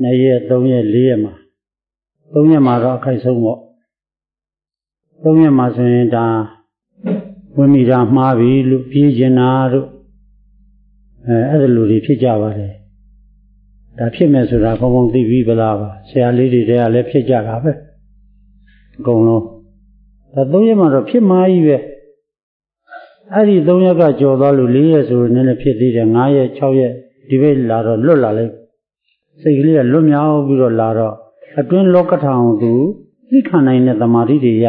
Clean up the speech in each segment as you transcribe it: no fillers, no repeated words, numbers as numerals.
2ရက်3ရက်4ရက်မှာ3ရက်မှာတော့အခိုက်ဆုံးပေါ့3ရက်မှာဆိုရင်ဒါဝင်မိတာမှားပြီလို့ပြေးကျင်တာတို့အဲ့ဒါလူတွေဖြစ်ကြပါတယ်ဒါဖြစ်မယ်ဆိုတာဘုံဘုံသိပြီးဗလားပါဆရာလေးတွေတည်းကလည်းဖြစ်ကြတာပဲအကုန်လုံးဒါ3ရက်မှာတော့ဖြစ်မှာကြီးပဲအဲ့ဒီ3ရက်ကကြော်သွားလို့4ရက်ဆိုရင်လည်းဖြစ်သေးတယ်5ရက်6ရက်ဒီဘက်လာတော့လွတ်လာလိုက်စိတ်ကလေးကလွတ်မြောက်ပြီးတော့လာတော့အတွင်းလောကထာအောင်သူသိခံနိုင်တဲ့သမာဓိတွေ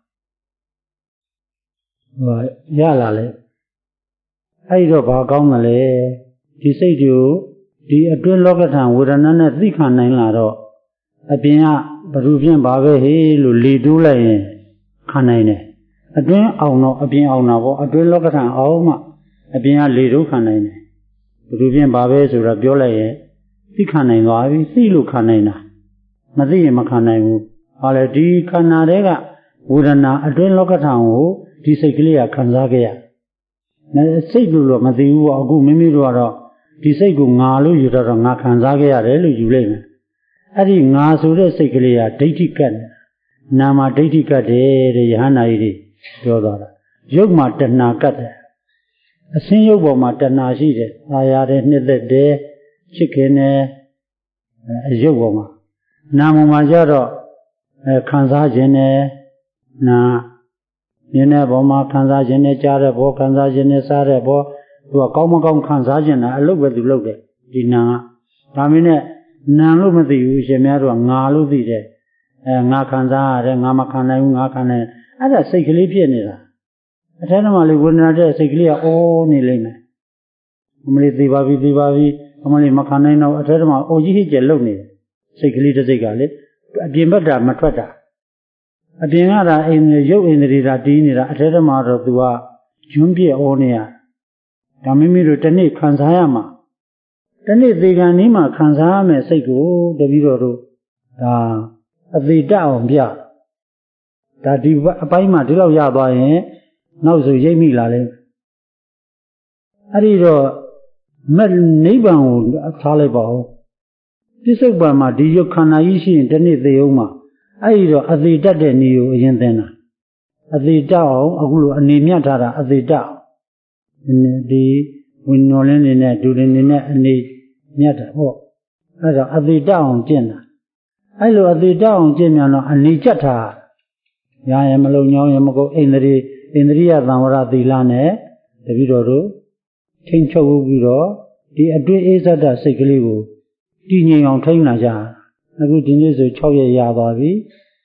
ရလာလေအဲ့တော့ဘာကောင်းမလဲဒီစိတ်တွေကိုဒီအတွင်းလောကထာဝေဒနာနဲ့သိခံနိုင်လာတော့အပြင်ကဘ누구ဖြင့်ဘာပဲဟေးလို့လေတိုးလိုက်ရင်ခံနိုင်တယ်အတွင်းအောင်တော့အပြင်အောင်တာပေါ့အတွင်းလောကထာအောင်မှအပြင်ကလေတိုးခံနိုင်တယ်ဘ누구ဖြင့်ဘာပဲဆိုတာပြောလိုက်ရင်သိခံနိုင်သွားပြီသိလို့ခံနိုင်တာမသိရင်မခံနိုင်ဘူးဟာလေဒီခန္ဓာတွေကဝေဒနာအတွင်းလောကထာကိုဒီစိတ်ကလေးကခံစားခဲ့ရစိတ်လို့မသိဘူးအခုမိမိတို့ကတော့ဒီစိတ်ကိုငါလို့ယူတော့ငါခံစားခဲ့ရတယ်လို့ယူလိုက်မယ်အဲ့ဒီငါဆိုတဲ့စိတ်ကလေးကဒိဋ္ဌိကတ်နေနာမဒိဋ္ဌိကတ်တယ်တဲ့ယဟန္တာကြီးတွေပြောသွားတာရုပ်မှာတဏှာကတ်တယ်အစင်းရုပ်ပေါ်မှာတဏှာရှိတယ်အာရတဲ့နှစ်သက်တယ်ချစ်ခင်တယ်ရုပ်ပေါ်မှာနာမမှာကြတော့ခံစားခြင်းနဲ့နာမြင်တဲ့ဘောမှာခံစားခြင်းနဲ့ကြားတဲ့ဘောခံစားခြင်းနဲ့စားတဲ့ဘောသူကကောင်းမကောင်းခံစားခြင်းတာအလုပ်ပဲသူလုပ်တယ်ဒီနာကဒါမင်းနဲ့နာလို့မသိဘူးရှင်များတို့ကငါလို့သိတယ်ငါခံစားရတယ်ငါမခံနိုင်ဘူးငါခံနိုင်အဲ့ဒါစိတ်ကလေးဖြစ်နေတာအထဲမှာလေဝေဒနာတဲ့စိတ်ကလေးကအော်နေလိမ့်မယ်အမလေးသိပါပြီအမလေးမခံနိုင်တော့အထဲမှာအော်ကြီးဟစ်ကျလုံနေတယ်စိတ်ကလေးတစ်စိတ်ကလေအပြင်ဘက်တာမထွက်တာအပြင်ကတာအိမ်ရုပ်အိမ်တွေကတီးနေတာအထဲမှာတော့သူကဂျွန်းပြည့်အော်နေရဒါမိမိတို့တစ်နေ့ခံစားရမှာတစ်နေ့သေခံนี้မှာခံစားရမယ်စိတ်ကိုတပည့်တော်တို့ဒါအသေးတအောင်ပြဒါဒီအပိုင်းမှာဒီလောက်ရသွားရင်နောက်ဆိုရိပ်မိလာလိမ့်အဲ့ဒီတော့နိဗ္ဗာန်ကိုထားလိုက်ပါဦးပြစ္ဆုတ်ပံမှာဒီရုပ်ခန္ဓာကြီးရှိရင်တစ်နေ့သေအောင်မှာအဲ့ဒီတော့အသေးတတ်တဲ့နေကိုအရင်သင်တာအသေးတအောင်အခုလိုအနေမြတ်ထားတာအသေးတအောင်ဒီဝိညာဉ်လင်းနေနဲ့ဒုရင်နေနဲ့အနေမြတ်တာပေါ့အဲ့တော့အသေးတအောင်ကျင့်တာအဲ့လိုအသေးတအောင်ကျင့်မြန်တော့အနေကျက်တာရရင်မလုံညောင်းရင်မကုန်ဣန္ဒြိယသံဝရသီလနဲ့တပည့်တော်တို့ထိန်းချုပ်ပြီးတော့ဒီအတွင်းအေးစတ္တစိတ်ကလေးကိုတည်ငြိမ်အောင်ထိန်းလာကြအခုဒီနေ့ဆို6ရက်ရသွားပြီ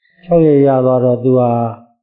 6ရက်ရသွားတော့သူဟာ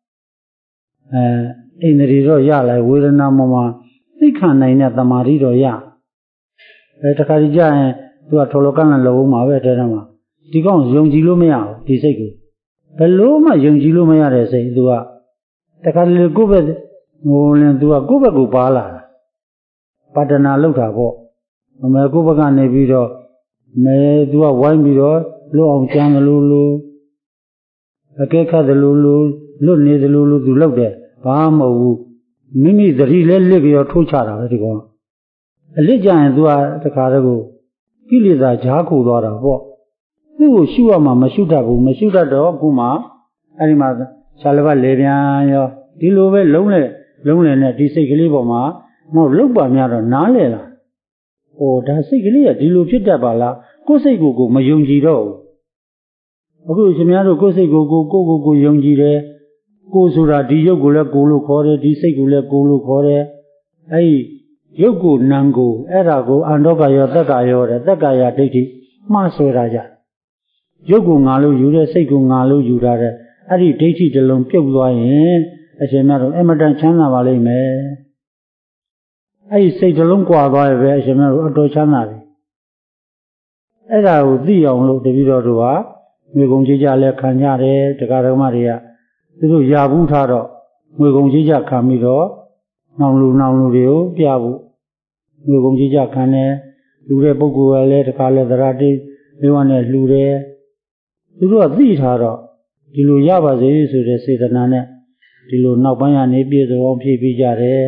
ဣန္ဒြိတော့ရလိုက်ဝေဒနာမှာသိခံနိုင်တဲ့သမာဓိတော့ရတခါကြရင်သူကထော်လောကန့်လည်းလုံးမှာပဲတဲ့မှာဒီကောင်ယုံကြည်လို့မရဘူးဒီစိတ်ကိုဘယ်လို့မှယုံကြည်လို့မရတဲ့စိတ်သူကတခါလေကိုယ့်ဘက်ငိုရင်သူကကိုယ့်ဘက်ကိုပါလာတာပါဒနာလောက်တာပေါ့အမေကိုယ့်ဘက်ကနေပြီးတော့မဲသူကဝိုင်းပြီးတော့လွတ်အောင်ကြမ်းလို့အကဲခတ်တယ်လို့လွတ်နေတယ်လို့သူလောက်တယ်ဘာမဟုတ်ဘူးမိမိသတိလဲလစ်ပြီးတော့ထိုးချတာပဲဒီကောင်အလစ်ကြရင်သူကတခါတည်းကိုကိလေသာဈာခုသွားတာပေါ့သူ့ကိုရှုရမှာမရှုတတ်ဘူးမရှုတတ်တော့ခုမှအဲ့ဒီမှာရှာလဘလေပြန်ရောဒီလိုပဲလုံးလေနဲ့ဒီစိတ်ကလေးပေါ်မှာမဟုတ်လောက်ပါများတော့နားလေလားဟိုဒါစိတ်ကလေးကဒီလိုဖြစ်တတ်ပါလားကိုယ်စိတ်ကိုမယုံကြည်တော့ဘူးအခုရှင်များတို့ကိုယ်စိတ်ကိုယုံကြည်တယ်ကိုယ်ဆိုတာဒီရုပ်ကိုလည်းကိုယ်လို့ခေါ်တယ်ဒီစိတ်ကိုလည်းကိုယ်လို့ခေါ်တယ်အဲ့ဒီရုပ်ကိုနာမ်ကိုအဲ့ဒါကိုအန္တောကရောသက်ကာရောတဲ့သက်ကာယဒိဋ္ဌိမှားဆွဲတာကြရုပ်ကိုငါလို့ယူတယ်စိတ်ကိုငါလို့ယူတာတဲ့အဲ့ဒီဒိဋ္ဌိတစ်လုံးပြုတ်သွားရင်အရှင်များတို့အမတန်ချမ်းသာပါလိမ့်မယ်အဲ့ဒီစိတ်တစ်လုံးကွာသွားရင်ပဲအရှင်များတို့အတော်ချမ်းသာပြီအဲ့ဒါကိုသိအောင်လို့တပည့်တော်တို့ဟာငွေကုန်ကြေးကြလဲခံကြတယ်တရားဓမ္မတွေကသူတို့ရာဘူးထားတော့ငွေကုန်ကြေးကြခံပြီးတော့နောင်လူတွေကိုပြဖို့ငွေကုန်ကြေးကြခံတယ်လူတဲ့ပုဂ္ဂိုလ်ကလည်းတခါလဲသရတိလေးဝနဲ့လှူတယ်သူတို့ကသိထားတော့ဒီလိုရပါစေဆိုတဲ့စေတနာနဲ့ဒီလိုနောက်ပိုင်းကနေပြည့်စုံအောင်ဖြည့်ပြီးကြတယ်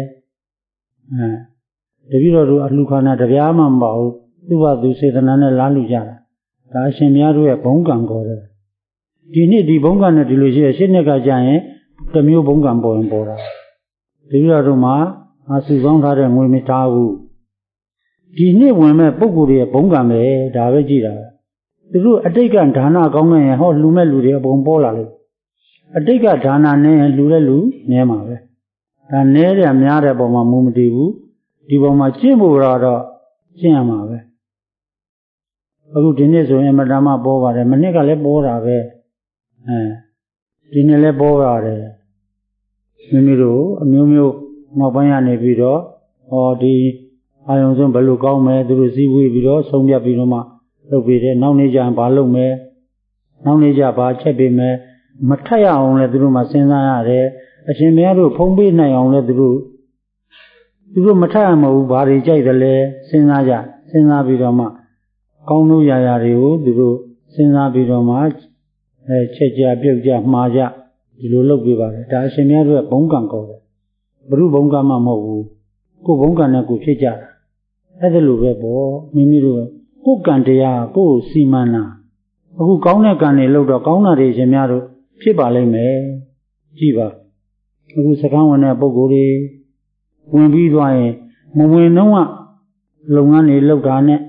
တပည့်တော်တို့အလှခန္ဓာတပြားမှမပါဘူးသူ့ဘာသူစေတနာနဲ့လားလူကြတာဒါအရှင်များတို့ရဲ့ဘုံကံခေါ်တယ်ဒီနှစ်ဒီဘုံကံနဲ့ဒီလိုရှိရရှင်းနှစ်ကကြာရင်တစ်မျိုးဘုံကံပေါ်ရင်ပေါ်တာဒီလိုတို့မှာအစုပေါင်းထားတဲ့ငွေမထားဘူးဒီနှစ်ဝင်မဲ့ပုဂ္ဂိုလ်တွေရဲ့ဘုံကံပဲဒါပဲကြည့်တာသူတို့အတိတ်ကဒါနကောင်းခဲ့ရင်ဟောလှူမဲ့လူတွေအပုံပေါ်လာလို့အတိတ်ကဒါနနဲ့လှူတဲ့လူနည်းမှာပဲဒါနည်းတယ်များတဲ့ပုံမှာမူမတည်ဘူးဒီပုံမှာကျင့်ဖို့တော့ကျင့်ရမှာပဲအခုဒီနေ့ဆိုရင်အမတမပေါ်ပါတယ်မနှစ်ကလည်းပေါ်တာပဲဒီနေ့လည်းပေါ်ပါတယ်မိမိတို့အမျိုးမျိုးနောက်ပိုင်းကနေပြီးတော့ဟောဒီအာယုံဆုံးဘယ်လိုကောင်းမယ်သူတို့စည်းဝေးပြီးတော့ဆုံးဖြတ်ပြီးတော့မှလုပ်ပြီးတယ်နောက်နေ့ကျရင်ဘာလုပ်မယ်နောက်နေ့ကျဘာချက်ပေးမယ်မထက်ရအောင်လဲသူတို့မှစဉ်းစားရတယ်အရှင်မရတို့ဖုံးပေးနိုင်အောင်လဲသူတို့မထက်ရမဟုတ်ဘာတွေကြိုက်တယ်လဲစဉ်းစားကြစဉ်းစားပြီးတော့မှကောင်းလို့ရာတွေကိုသူတို့စဉ်းစားပြီးတော့မှချက်ကြပြုတ်ကြမှားကြဒီလိုလုပ်ပြပါတယ်ဒါအရှင်မရတို့ရဲ့ဘုံကံကောတယ်ဘုရုဘုံကံမှမဟုတ်ဘူးကိုယ်ဘုံကံနဲ့ကိုယ်ဖြစ်ကြတာအဲ့ဒါလိုပဲပေါ့မိမိတို့ကိုယ်ကံတရားကိုယ်စီမံတာအခုကောင်းတဲ့ကံတွေလုပ်တော့ကောင်းတာတွေရှင်များတို့ဖြစ်ပါလိမ့်မယ်ကြည့်ပါအခုစကန်းဝင်တဲ့ပုဂ္ဂိုလ်တွေဝင်ပြီးသွားရင်မဝင်တော့လုပ်ငန်းတွေလုပ်တာနဲ့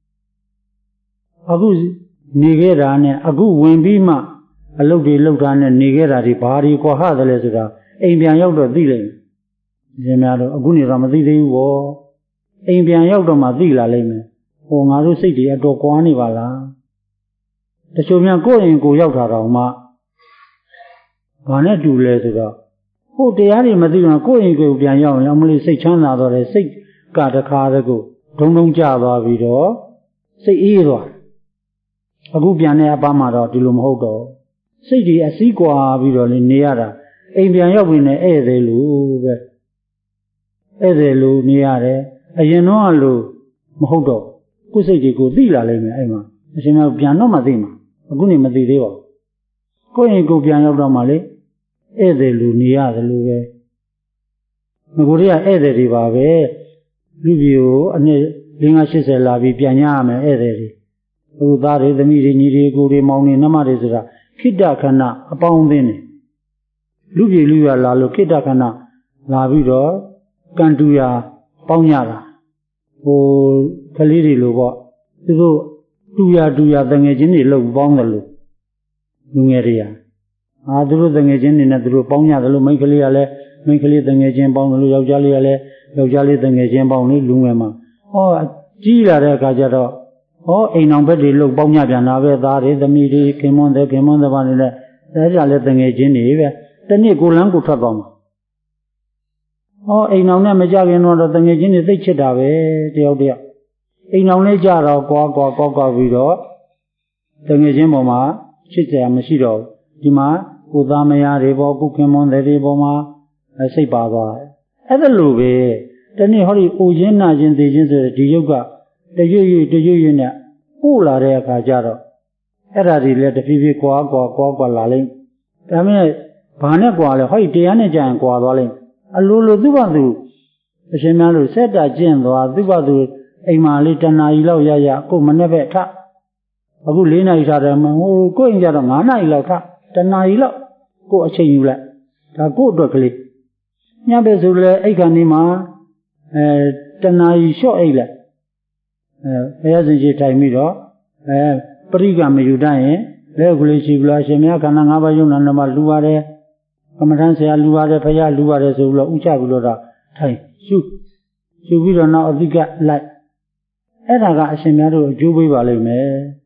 အခုနေခဲ့တာနဲ့အခုဝင်ပြီးမှအလုပ်တွေလုပ်တာနဲ့နေခဲ့တာတွေဘာတွေကွာဟတယ်လဲဆိုတာအိမ်ပြန်ရောက်တော့သိလိမ့်မယ်ရှင်များတို့အခုနေတော့မသိသေးဘူးပေါ့အိမ်ပြန်ရောက်တော့မှသိလာလိမ့်မယ်ဟိုငါတို့စိတ်တွေအတော်ကွာနေပါလားတချို့များကိုယ့်အိမ်ကိုရောက်တာတော့မှဘာနဲ့တူလဲဆိုတော့ဟိုတရားတွေမသိတော့ကိုယ့်အိမ်ကိုပြန်ရောက်ရင်အမလေးစိတ်ချမ်းသာတော့တယ်စိတ်ကတခါတည်းကိုဒုံဒုံကျသွားပြီးတော့စိတ်အေးသွားအခုပြန်တဲ့အပမှာတော့ဒီလိုမဟုတ်တော့စိတ်တွေအစည်းကွာပြီးတော့နေရတာအိမ်ပြန်ရောက်ပြီးနေဧည့်သည်လို့ပဲဧည့်သည်လို့နေရတယ်အရင်တော့လို့မဟုတ်တော့ကိုယ်စိတ်တွေကိုသိလာလိမ့်မယ်အဲ့မှာအရှင်ကပြန်တော့မှသိမှာအခုနေမသိသေးပါဘူးကိုယ့်ရင်ကိုပြန်ရောက်တော့မှလေဧည့်သည်လို့နေရတယ်လို့ပဲငကိုတွေကဧည့်သည်တွေပါပဲလူပြည်ကိုအနှစ်50-80လာပြီးပြန်ရမယ်ဧည့်သည်တွေအခုသားတွေသမီးတွေညီတွေကိုတွေမောင်တွေနှမတွေဆိုတာခိတ္တခဏအပေါင်းအသင်းတွေလူပြည်လူရလာလို့ခိတ္တခဏလာပြီးတော့ကံတူရပေါင်းရတာဟိုကလေးတွေလိုပေါ့သူတို့တူရတငယ်ချင်းတွေလောက်ပေါင်းတယ်လို့လူငယ်တွေကသူတို့တငယ်ချင်းတွေနဲ့သူတို့ပေါင်းရတယ်လို့မိန်းကလေးကလည်းမိန်းကလေးတငယ်ချင်းပေါင်းတယ်လို့ယောက်ျားလေးကလည်းယောက်ျားလေးတငယ်ချင်းပေါင်းလို့လူငယ်မှာကြီးလာတဲ့အခါကျတော့အိမ်အောင်ဘက်တွေလောက်ပေါင်းညပြန်လာပဲသားတွေသမီးတွေခင်မွန်းတဲ့ဘာတွေနဲ့အဲ့ဒါလည်းတငယ်ချင်းတွေပဲတနေ့ကိုလန်းကိုထွက်သွားမှာအိမ်အောင်နဲ့မကြခင်တော့တငယ်ချင်းတွေသိချစ်တာပဲတယောက်အိမ်အောင်လေးကြတော့ကွာပြီးတော့တငယ်ချင်းပေါ်မှာချစ်ကြမရှိတော့ဒီမှာကိုသားမယားတွေပေါ်ကိုခင်မွန်းတဲ့တွေပေါ်မှာစိတ်ပါသွားတယ်အဲ့ဒါလိုပဲတနေ့ဟောဒီအိုချင်းနာချင်းသိချင်းဆိုတဲ့ဒီရုပ်ကတရွရွနဲ့ပို့လာတဲ့အခါကျတော့အဲ့ဒါတွေလည်းတဖြည်းဖြည်းကွာလာလိမ့်ဒါမဲ့ဘာနဲ့ကွာလဲဟောဒီတရားနဲ့ကြရင်ကွာသွားလိမ့်အလိုလိုသူ့ဘာသူအရှင်များလို့ဆက်တာကျင့်သွားသူ့ဘာသူအိမ်မှာလေးတဏှာကြီးလောက်ရကိုမနဲ့ပဲထအခု4နာရီထားတယ်ဟိုကိုယ့်အိမ်ကျတော့9နာရီလောက်ထတဏှာကြီးလောက်ကိုအချိန်ယူလိုက်ဒါကို့အတွက်ကလေးညပဲဆိုလဲအိတ်ခါနေမှာတဏှာကြီးလျှော့အိတ်လိုက်ဘုရားရှင်ကြီးထိုင်ပြီးတော့ပရိကမယူတတ်ရင်လက်ကိုလေးရှိပြီလားရှင်များခန္ဓာ5ပါးယုံနာမှာလူပါတယ်ကမ္မထမ်းဆရာလူပါတယ်ဘုရားလူပါတယ်ဆိုပြီးတော့ဥချပြီးတော့ထိုင်ရှုပြီးတော့နောက်အဓိကလိုက်အဲ့ဒါကအရှင်များတို့အကျိုးပေးပါလိမ့်မယ်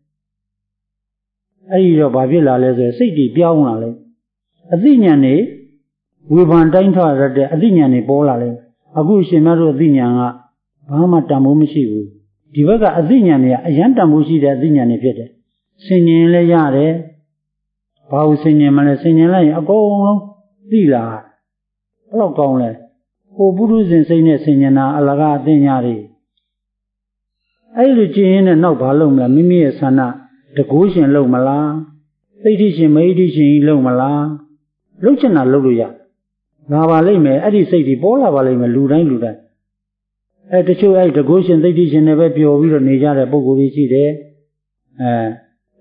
အဲ့ဒီတော့ဘာဖြစ်လာလဲဆိုစိတ်ကြီးပြောင်းလာလိမ့်အသိဉာဏ်နေဝေဖန်တိုင်းထွားရတဲ့အသိဉာဏ်နေပေါ်လာလိမ့်အခုရှင်များတို့အသိဉာဏ်ကဘာမှတန်ဖိုးမရှိဘူးဒီဘက်ကအသိဉာဏ်တွေကအရန်တန်ဖိုးရှိတဲ့အသိဉာဏ်တွေဖြစ်တယ်ဆင်ញင်လည်းရတယ်ဘာလို့ဆင်ញင်မလဲဆင်ញင်လိုက်ရင်အကုန်လုံးသိလာဘယ်တော့ကောင်းလဲဟိုပုရုဇဉ်စိတ်နဲ့ဆင်ញင်တာအလကားအသိဉာဏ်တွေအဲ့လိုကျင့်ရင်လည်းနောက်ဘာလုပ်မလဲမိမိရဲ့ဆန္ဒတကိုးရှင်လုပ်မလားသိဋ္ဌိရှင်မဟိဋ္ဌိရှင်ကြီးလုပ်မလားလုပ်ချင်တာလုပ်လို့ရငါပါလိမ့်မယ်အဲ့ဒီစိတ်ဒီပေါ်လာပါလိမ့်မယ်လူတိုင်းတချို့အဲ့တကိုးရှင်သိဋ္ဌိရှင်နဲ့ပဲပျော်ပြီးတော့နေကြတဲ့ပုဂ္ဂိုလ်ကြီးရှိတယ်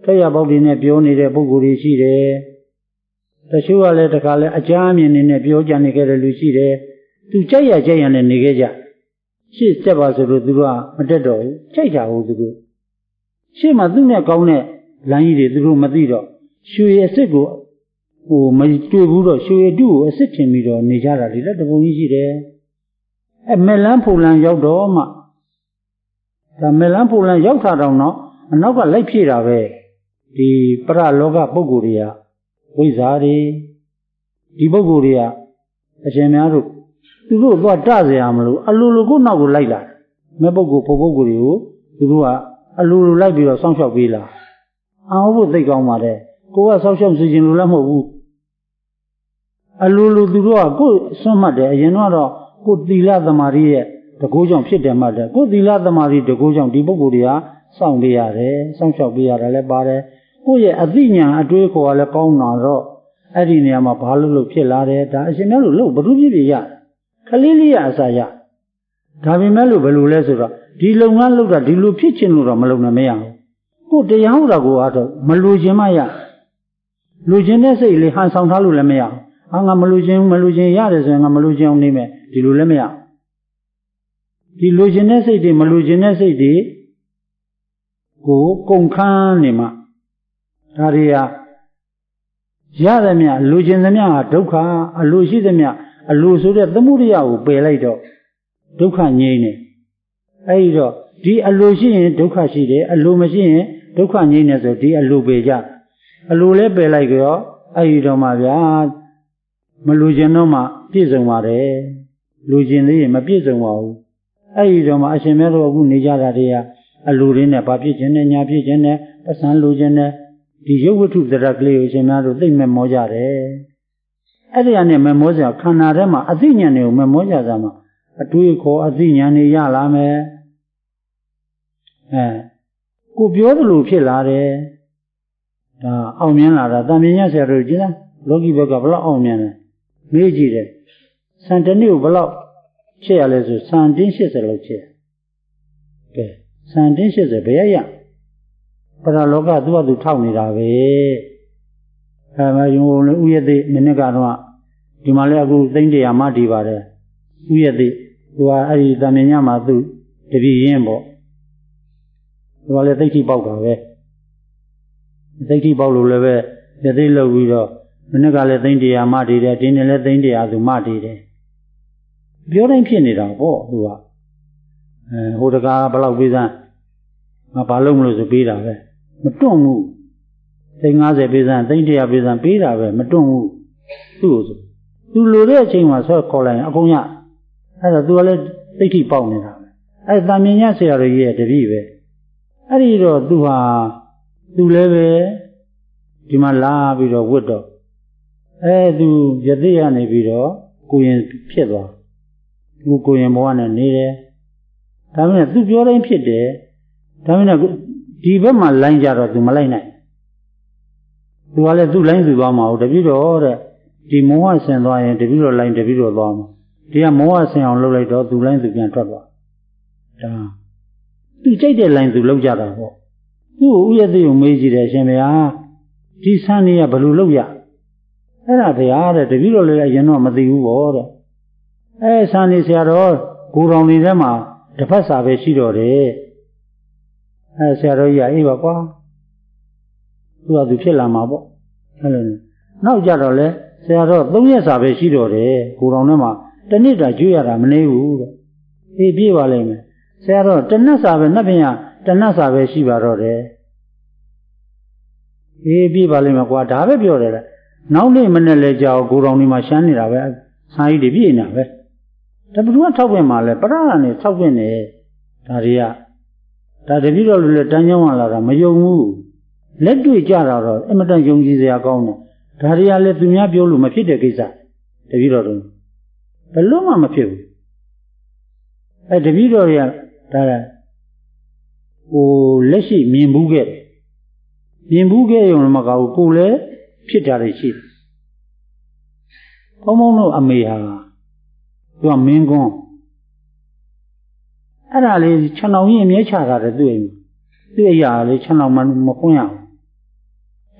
ထွက်ရပေါက်တွေနဲ့ပြောနေတဲ့ပုဂ္ဂိုလ်တွေရှိတယ်တချို့ကလည်းတခါလဲအကြမ်းအမြင်နေနဲ့ပြောကြနေကြတဲ့လူရှိတယ်သူကြိုက်ရနဲ့နေခဲ့ကြရှေ့တက်ပါဆိုလို့သူကမတက်တော့ဘူးကြိုက်တာဟုတ်သူတို့ရှေ့မှာသူ့နဲ့ကောင်းတဲ့လမ်းကြီးတွေသူတို့မသိတော့ရွှေအစ်စ်ကိုမတွေ့ဘူးတော့ရွှေအတုကိုအစ်စ်ထင်ပြီးတော့နေကြတာလေတပုံကြီးရှိတယ်မဲ့လန်းဖုန်လန်းရောက်တော့မှဒါမဲ့လန်းဖုန်လန်းရောက်တာတော့အနောက်ကလိုက်ဖြည့်တာပဲဒီပရလောကပုဂ္ဂိုလ်တွေကဝိဇ္ဇာတွေဒီပုဂ္ဂိုလ်တွေကအရှင်များတို့သူတို့သွားတเสียမလို့အလိုလိုကိုနောက်ကိုလိုက်လာမဲ့ပုဂ္ဂိုလ်ပုဂ္ဂိုလ်တွေကိုသူတို့ကအလိုလိုလိုက်ပြီးတော့စောင့်ရှောက်ပေးလာအောင်ဖို့သိကောင်းပါတယ်ကိုကစောင့်ရှောက်စီခြင်းလို့လည်းမဟုတ်ဘူးအလိုလိုသူတို့ကကိုယ်ဆွတ်မှတ်တယ်အရင်တော့ကိုသီလသမာဓိရဲ့တကူကြောင့်ဖြစ်တယ်မှတ်တယ်ကိုသီလသမာဓိတကူကြောင့်ဒီပုဂ္ဂိုလ်တွေကစောင့်ပေးရတယ်စောင့်ရှောက်ပေးရတယ်လည်းပါတယ်ကိုယ့်ရဲ့အသိဉာဏ်အတွေးခေါ်ကလည်းကောင်းတာတော့အဲ့ဒီနေရာမှာဘာလို့ဖြစ်လာတယ်ဒါအရှင်များတို့လို့ဘုသူပြည့်ပြည့်ရခလေးလေးရအစာရဒါပေမဲ့လို့ဘယ်လိုလဲဆိုတော့ဒီလုပ်ငန်းလုပ်တာဒီလိုဖြစ်ချင်လို့တော့မလုပ်နိုင်မရဘူးကိုတရားဟုတ်တာကိုတော့မလိုချင်မှရလိုချင်တဲ့စိတ်လေးဟန်ဆောင်ထားလို့လည်းမရဘူးငါမလိုချင်ရတယ်ဆိုရင်ငါမလိုချင်အောင်နေမယ်ဒီလိုလည်းမရဒီလိုချင်တဲ့စိတ်တွေမလိုချင်တဲ့စိတ်တွေကိုကုန်ခန်းနေမှာဒါတွေကရသမျှလိုချင်သမျှဟာဒုက္ခအလိုရှိသမျှအလိုဆိုတဲ့သမုဒိယကိုပယ်လိုက်တော့ဒုက္ခငြိမ်းတယ်အဲဒီတော့ဒီအလိုရှိရင်ဒုက္ခရှိတယ်အလိုမရှိရင်ဒုက္ခငြိမ်းတယ်ဆိုဒီအလိုပယ်ကြအလိုလည်းပယ်လိုက်ကြောအဲဒီတော့မှဗျာမလိုချင်တော့မှပြည့်စုံပါတယ်လိုချင်သေးရင်မပြည့်စုံပါဘူးအဲဒီတော့မှအရှင်မြတ်တို့အခုနေကြတာတွေကအလိုရင်းနဲ့ဗာပြည့်ခြင်းနဲ့ညာပြည့်ခြင်းနဲ့ပစံလိုခြင်းနဲ့ဒီရုပ်ဝတ္ထုသရကလေးကိုအရှင်မြတ်တို့သိမ့်မဲ့မောကြတယ်အဲ့ဒီကနေမမောစရာခန္ဓာထဲမှာအသိဉာဏ်တွေကိုမမောကြတာမှာအတွေးခေါ်အသိဉာဏ်တွေရလာမယ်ကိုပြောသလိုဖြစ်လာတယ်ဒါအောင်မြင်လာတာတန်မြင်ရဆရာတို့ကြည်လားလောကီဘက်ကဘလောက်အောင်မြင်လဲမေးကြည့်တယ်စံတနည်းကိုဘလောက်ချက်ရလဲဆိုစံတင်း80လောက်ချက်ကဲစံတင်း80ဘယ်ရပရလောကသူ့ဟာသူထောက်နေတာပဲမယုံလည်းဥယျသိမိနစ်ကတော့ဒီမှာလည်းအခုသိန်း100မှတည်ပါတယ်ဥယျသိသူကအဲ့ဒီတမင်ညမှာသူတပည့်ရင်းပေါ့သူကလည်းသိတိပေါက်တာပဲသိတိပေါက်လို့လည်းပဲယသိလောက်ပြီးတော့မိနစ်ကလည်းသိန်း100မှတည်တယ်ဒီနေ့လည်းသိန်း100သူမှတည်တယ်ပြောတိုင်းဖြစ်နေတာပေါ့သူကဟိုတကားဘလောက်ပေးစမ်းငါဘာလို့မလို့ဆိုပေးတာပဲမတွန့်ဘူးသိန်း50ပေးစမ်းသိန်း100ပေးစမ်းပေးတာပဲမတွန့်ဘူးသူ့ဆိုသူလိုတဲ့အချိန်မှာဆွဲခေါ်လိုက်ရင်အကုန်ရအဲ့တော့သူကလည်းသိတိပေါက်နေတာပဲအဲ့တာမြင်ရဆရာတော်ကြီးရဲ့တပည့်ပဲအဲ့ဒီတော့သူဟာသူလည်းပဲဒီမှာလာပြီးတော့ဝတ်တော့သူယသိရနေပြီးတော့ကိုရင်ဖြစ်သွားကိုရင်ဘဝနဲ့နေတယ်ဒါပေမဲ့သူပြောတိုင်းဖြစ်တယ်ဒါပေမဲ့ဒီဘက်မှာလိုင်းကြတော့သူမလိုက်နိုင်သူကလည်းသူ့လိုင်းသူသွားမှာဟုတ်တပည့်တော်တဲ့ဒီမောဟဆင်သွားရင်တပည့်တော်လိုင်းတပည့်တော်သွားမှာဒီကမောဟဆင်အောင်လုပ်လိုက်တော့သူလိုင်းသူပြန်ထွက်သွားဒါသူကြိုက်တဲ့လိုင်းသူလောက်ကြတာပေါ့သူ့ကိုဥယျသိကိုမေးကြည့်တယ်ရှင်ဗျာဒီဆန်းနေကဘယ်လိုလုပ်ရအဲ့ဒါဗျာတဲ့တပည့်တော်လည်းအရင်တော့မသိဘူးပေါ့တဲ့ဆန်းနေဆရာတော်ကိုတော်နေထဲမှာတစ်ဖက်စာပဲရှိတော့တယ်ဆရာတော်ကြီးကအေးပါကွာသူကသူဖြစ်လာမှာပေါ့အဲ့လိုနောက်ကြတော့လဲဆရာတော်3ရက်စာပဲရှိတော့တယ်ကိုတော်ထဲမှာတစ်နှစ်တာကျွေးရတာမနေဘူးတဲ့အေးပြေးပါလိမ့်မယ်ဆရာတော်တစ်နတ်စာပဲနှစ်ပြင်တစ်နတ်စာပဲရှိပါတော့တယ်အေးပြေးပါလိမ့်မယ်ကွာဒါပဲပြောတယ်လေနောက်နေ့မနေ့လဲကြောက်ကိုတော်ဒီမှာရှမ်းနေတာပဲစာကြီးတွေပြည့်နေတာပဲဒါဘယ်သူကထောက်ပင်မှာလဲပရဟနဲ့ထောက်ပင်နေဒါတွေကဒါတပည့်တော်လူလည်းတန်းကြောင်းလာတာမယုံဘူးလက်တွေ့ကြတာတော့အမတန်ယုံကြည်စရာကောင်းတယ်ဒါတွေကလည်းသူများပြောလို့မဖြစ်တဲ့ကိစ္စတပည့်တော်တို့ဘယ်လို့မှမဖြစ်ဘူးတပည့်တော်တွေကဒါလက်ရှိမြင်ဘူးခဲ့တယ်မြင်ဘူးခဲ့ရုံနဲ့မကဘူးကိုယ်လည်းဖြစ်တာတွေရှိတယ်ဘုံဘုံတို့အမေဟာသူကမင်းကွန်းအဲ့ဒါလေးခြံအောင်ကြီးအမြဲချတာတယ်သူ့အိမ်သူ့အရာလေးခြံအောင်မခွင့်ရဘူး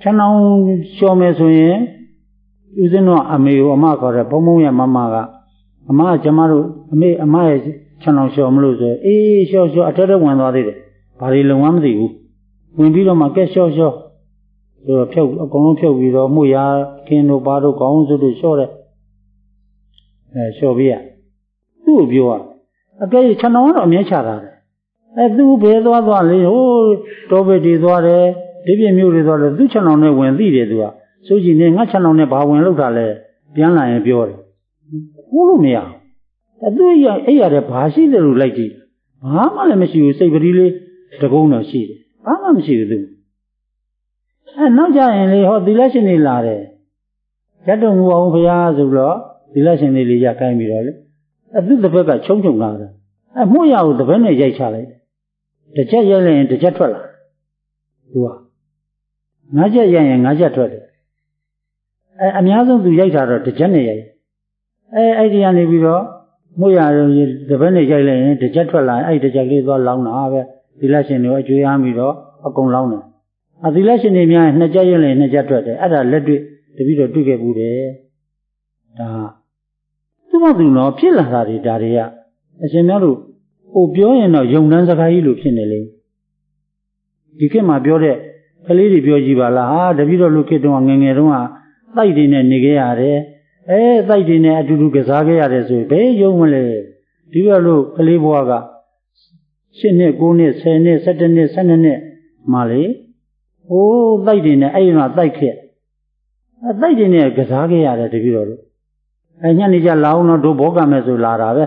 Chăn ông cho mẹ xuống nhé ưu tiên nó à mẹ ở mà có rồi bông bông ya mama cả à mà chăm mẹ à mà chăn ông cho mẹ rồi cho ở đây quan đó đi bà đi lâu lắm thì mình biết mà cái cho rồi phiêu con phiêu vì đó mua ya khi nó bà đâu có rồi cho đấy cho biết tu biểu à cái chăn ông nó miếng chả ra tu bé đó lấy đồ bé đi đó đấy để biết miêu đi đó đấy tu chăn ông này quen gì đấy tu à số gì này ngắt chăn ông này bảo quen lúc đó đấy biến lại biểu đấy vô luôn mày à tu ấy đấy bà sĩ đấy rồi lại gì bà mà lại mới chịu xây bự đi để công nó xí bà mà mới chịu tu nó ra này họ đi lại xin đi lại đấy chắc đâu mua ông phải à rồi đó đi lại xin đi ra cái gì đó đấy tu tập cái chống nào đấy mua giàu tập này dạy trả lại để chết dạy lên để chết thôi đúng không ngã chết dạy ngã chết thôi anh nhớ rằng tu dạy trả rồi để chết này dạy ai đi anh đi đó mua giàu tập này dạy lên để chết thôi lại ai để chết đi đó lâu nữa về đi lại xin nữa chui ăn gì đó cũng lâu nữa đi lại xin đi nha nó chết dạy lên nó chết thôi đấy là lết đi để biết được cái bùi đấy đó tu mà tu nó biết là gì đấy à xem nhớ rồi ô biểu hiện nó dùng năng cái gì lúc xin này lên đi cái mà biểu đấy cái gì biểu gì bảo là để biết được lúc cái đó nghe đó mà tay đi này cái à đấy tay đi này du cái sao cái à đấy rồi bé dùng mà lấy đi vào lúc cái gì bảo cả xin này cô này xe này sát này sát này mà lấy ô tay đi này ai mà tay tay đi này cái sao cái à đấy để biết được anh nhá đi ra lao nó đồ bỏ cả mấy rồi là ra vậy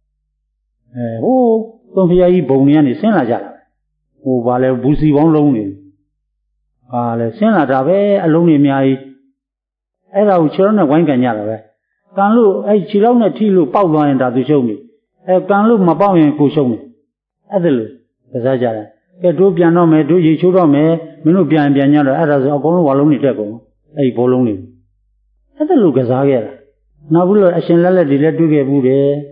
tôi phải đi bồng này xem là gì bà lại bút xì bóng lông này bà lại xem là ra vậy lông này mày ấy là chơi nó quanh cả nhà rồi càng lúc ấy chỉ lâu này thì lúc bao lâu anh đã tôi chơi mi càng lúc mà bao nhiêu cô chơi mi ấy được cái sao vậy cái đồ biển nó mấy đồ gì chơi đó mấy nó biển nhau rồi ấy là sao con nó vào lông này đấy con ấy vào lông này ấy được cái sao vậy nào bây giờ xem lại đi lại tôi cái bút đấy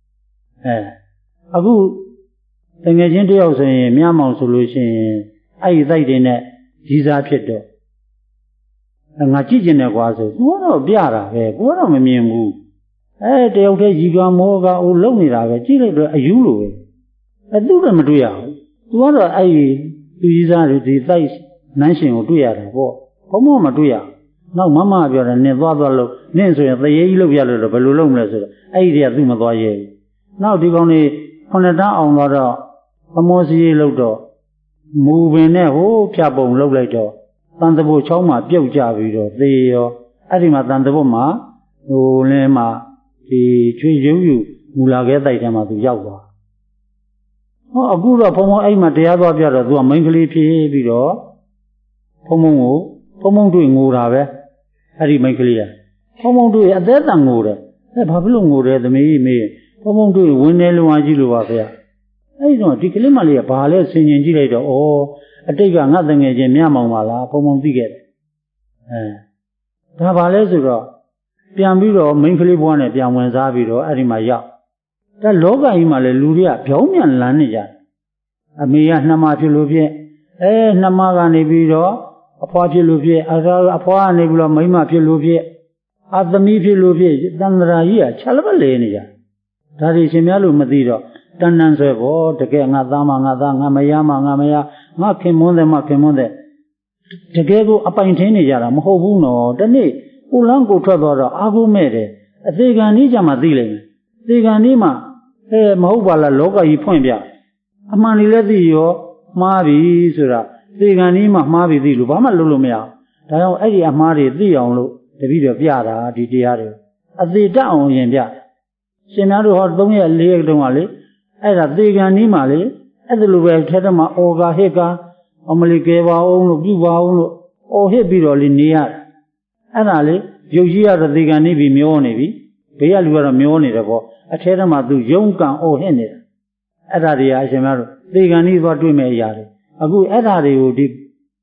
အခုတကယ်ချင်းတယောက်ဆိုရင်မြမောင်ဆိုလို့ရှိရင်အဲ့ဒီတိုက်တင်နဲ့ကြီးစားဖြစ်တော့ငါကြည့်ကျင်တယ်ကွာဆိုသူကတော့ပြတာပဲကိုကတော့မမြင်ဘူးတယောက်တည်းကြီးကွာမောကအိုးလုံနေတာပဲကြည့်လိုက်တော့အယူလိုပဲသူ့လည်းမတွေ့ရဘူးသူကတော့အဲ့ဒီသူကြီးစားတွေဒီတိုက်နန်းရှင်ကိုတွေ့ရတာပေါ့ဘုံမမတွေ့ရနောက်မမပြောတယ်နင်သွားလို့နင်ဆိုရင်သရေကြီးလုပ်ရလို့ဘယ်လိုလုပ်မလဲဆိုတော့အဲ့ဒီတည်းကသူ့မသွားရဲဘူးနောက်ဒီကောင်လေးခုနှစ်တန်းအောင်တော့သမောစီးလောက်တော့မူပင်နဲ့ဟိုဖြတ်ပုံလောက်လိုက်တော့တန်တဘုတ်ချောင်းမှာပြုတ်ကြပြီးတော့သေရောအဲ့ဒီမှာတန်တဘုတ်မှာဟိုလင်းမှာဒီချွေရုပ်ယူမူလာခဲတိုက်ထဲမှာသူရောက်သွားအခုတော့ဘုံဘုံအဲ့မှာတရားသွားပြတော့သူကမိန်းကလေးဖြစ်ပြီးတော့ဘုံဘုံတွေ့ငိုတာပဲအဲ့ဒီမိန်းကလေးကဘုံဘုံတွေ့အသက်တန်ငိုတယ်ဘာဖြစ်လို့ငိုတယ်သမီးမေးဘုံဘုံတွေ့ဝင်းနေလွန်အားကြီးလို့ပါဗျာအဲ့တော့ဒီကလေးမလေးကဘာလဲဆင်ញင်ကြည့်လိုက်တော့အတိတ်ကငါတငယ်ချင်းမြမောင်ပါလားဘုံဘုံသိခဲ့တယ်ဒါဘာလဲဆိုတော့ပြန်ပြီးတော့မိန်းကလေးဘွားနဲ့ပြန်ဝင်စားပြီးတော့အဲ့ဒီမှာရောက်ဒါလောကကြီးမှာလေလူတွေကပြောင်းပြန်လန်းနေကြတယ်အမေကနှမဖြစ်လို့ဖြစ်နှမကနေပြီးတော့အဖွားဖြစ်လို့ဖြစ်အဖွားကနေပြီးတော့မိန်းမဖြစ်လို့ဖြစ်သမီးဖြစ်လို့ဖြစ်တန်ត្រာကြီးကချက်လက်လဲနေကြဒါတွေရှင်များလို့မသိတော့တန်တန်ဆွဲပေါ့တကယ်ငါသားမငါသားငါမယားမငါမယားငါခင်မွန်းတယ်မခင်မွန်းတယ်တကယ်ကိုအပိုင်ထင်းနေကြတာမဟုတ်ဘူးနော်တနေ့ကိုလန်းကိုထွက်သွားတော့အာဟုမဲ့တယ်အသေးခံကြီးကြမှာသိလိမ့်မယ်သေခံကြီးမှာမဟုတ်ပါလားလောကကြီးဖွင့်ပြအမှန်လေးလည်းသိရောမှားပြီဆိုတာသေခံကြီးမှာမှားပြီသိလို့ဘာမှလုပ်လို့မရဘူးဒါကြောင့်အဲ့ဒီအမှားတွေသိအောင်လို့တပည့်တော်ပြတာဒီတရားတွေအသေးတတ်အောင်ရင်ပြရှင်များတို့ဟော3ရက်4ရက်တုန်းကလေအဲ့ဒါသေခံကြီးမှာလေအဲ့ဒါလိုပဲထဲထဲမှာအော်ကာဟစ်ကာအမလီကဲပါအောင်လို့ပြုပါအောင်လို့အော်ဟစ်ပြီးတော့လေနေရအဲ့ဒါလေရုပ်ကြီးရတော့သေခံကြီးပြီးမျောနေပြီဘေးကလူကတော့မျောနေတယ်ပေါ့အထဲထဲမှာသူယုံကံအော်ဟစ်နေတာအဲ့ဒါတွေကအရှင်များတို့သေခံကြီးသွားတွေ့မဲ့အရာတွေအခုအဲ့ဒါတွေကိုဒီ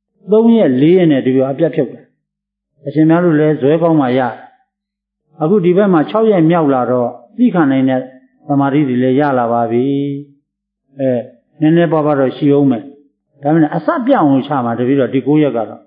3ရက်4ရက်နဲ့ဒီလိုအပြတ်ဖြုတ်တယ်အရှင်များတို့လည်းဇွဲကောင်းမှရအခုဒီဘက်မှာ6ရက်မြောက်လာတော့သိခံနိုင်တဲ့သမာဓိတွေလည်းရလာပါပြီနည်းနည်းပါးပါးတော့ရှိအောင်မယ်ဒါပေမဲ့အစပြအောင်ချမှာတပည့်တော့ဒီ9ရက်ကတော့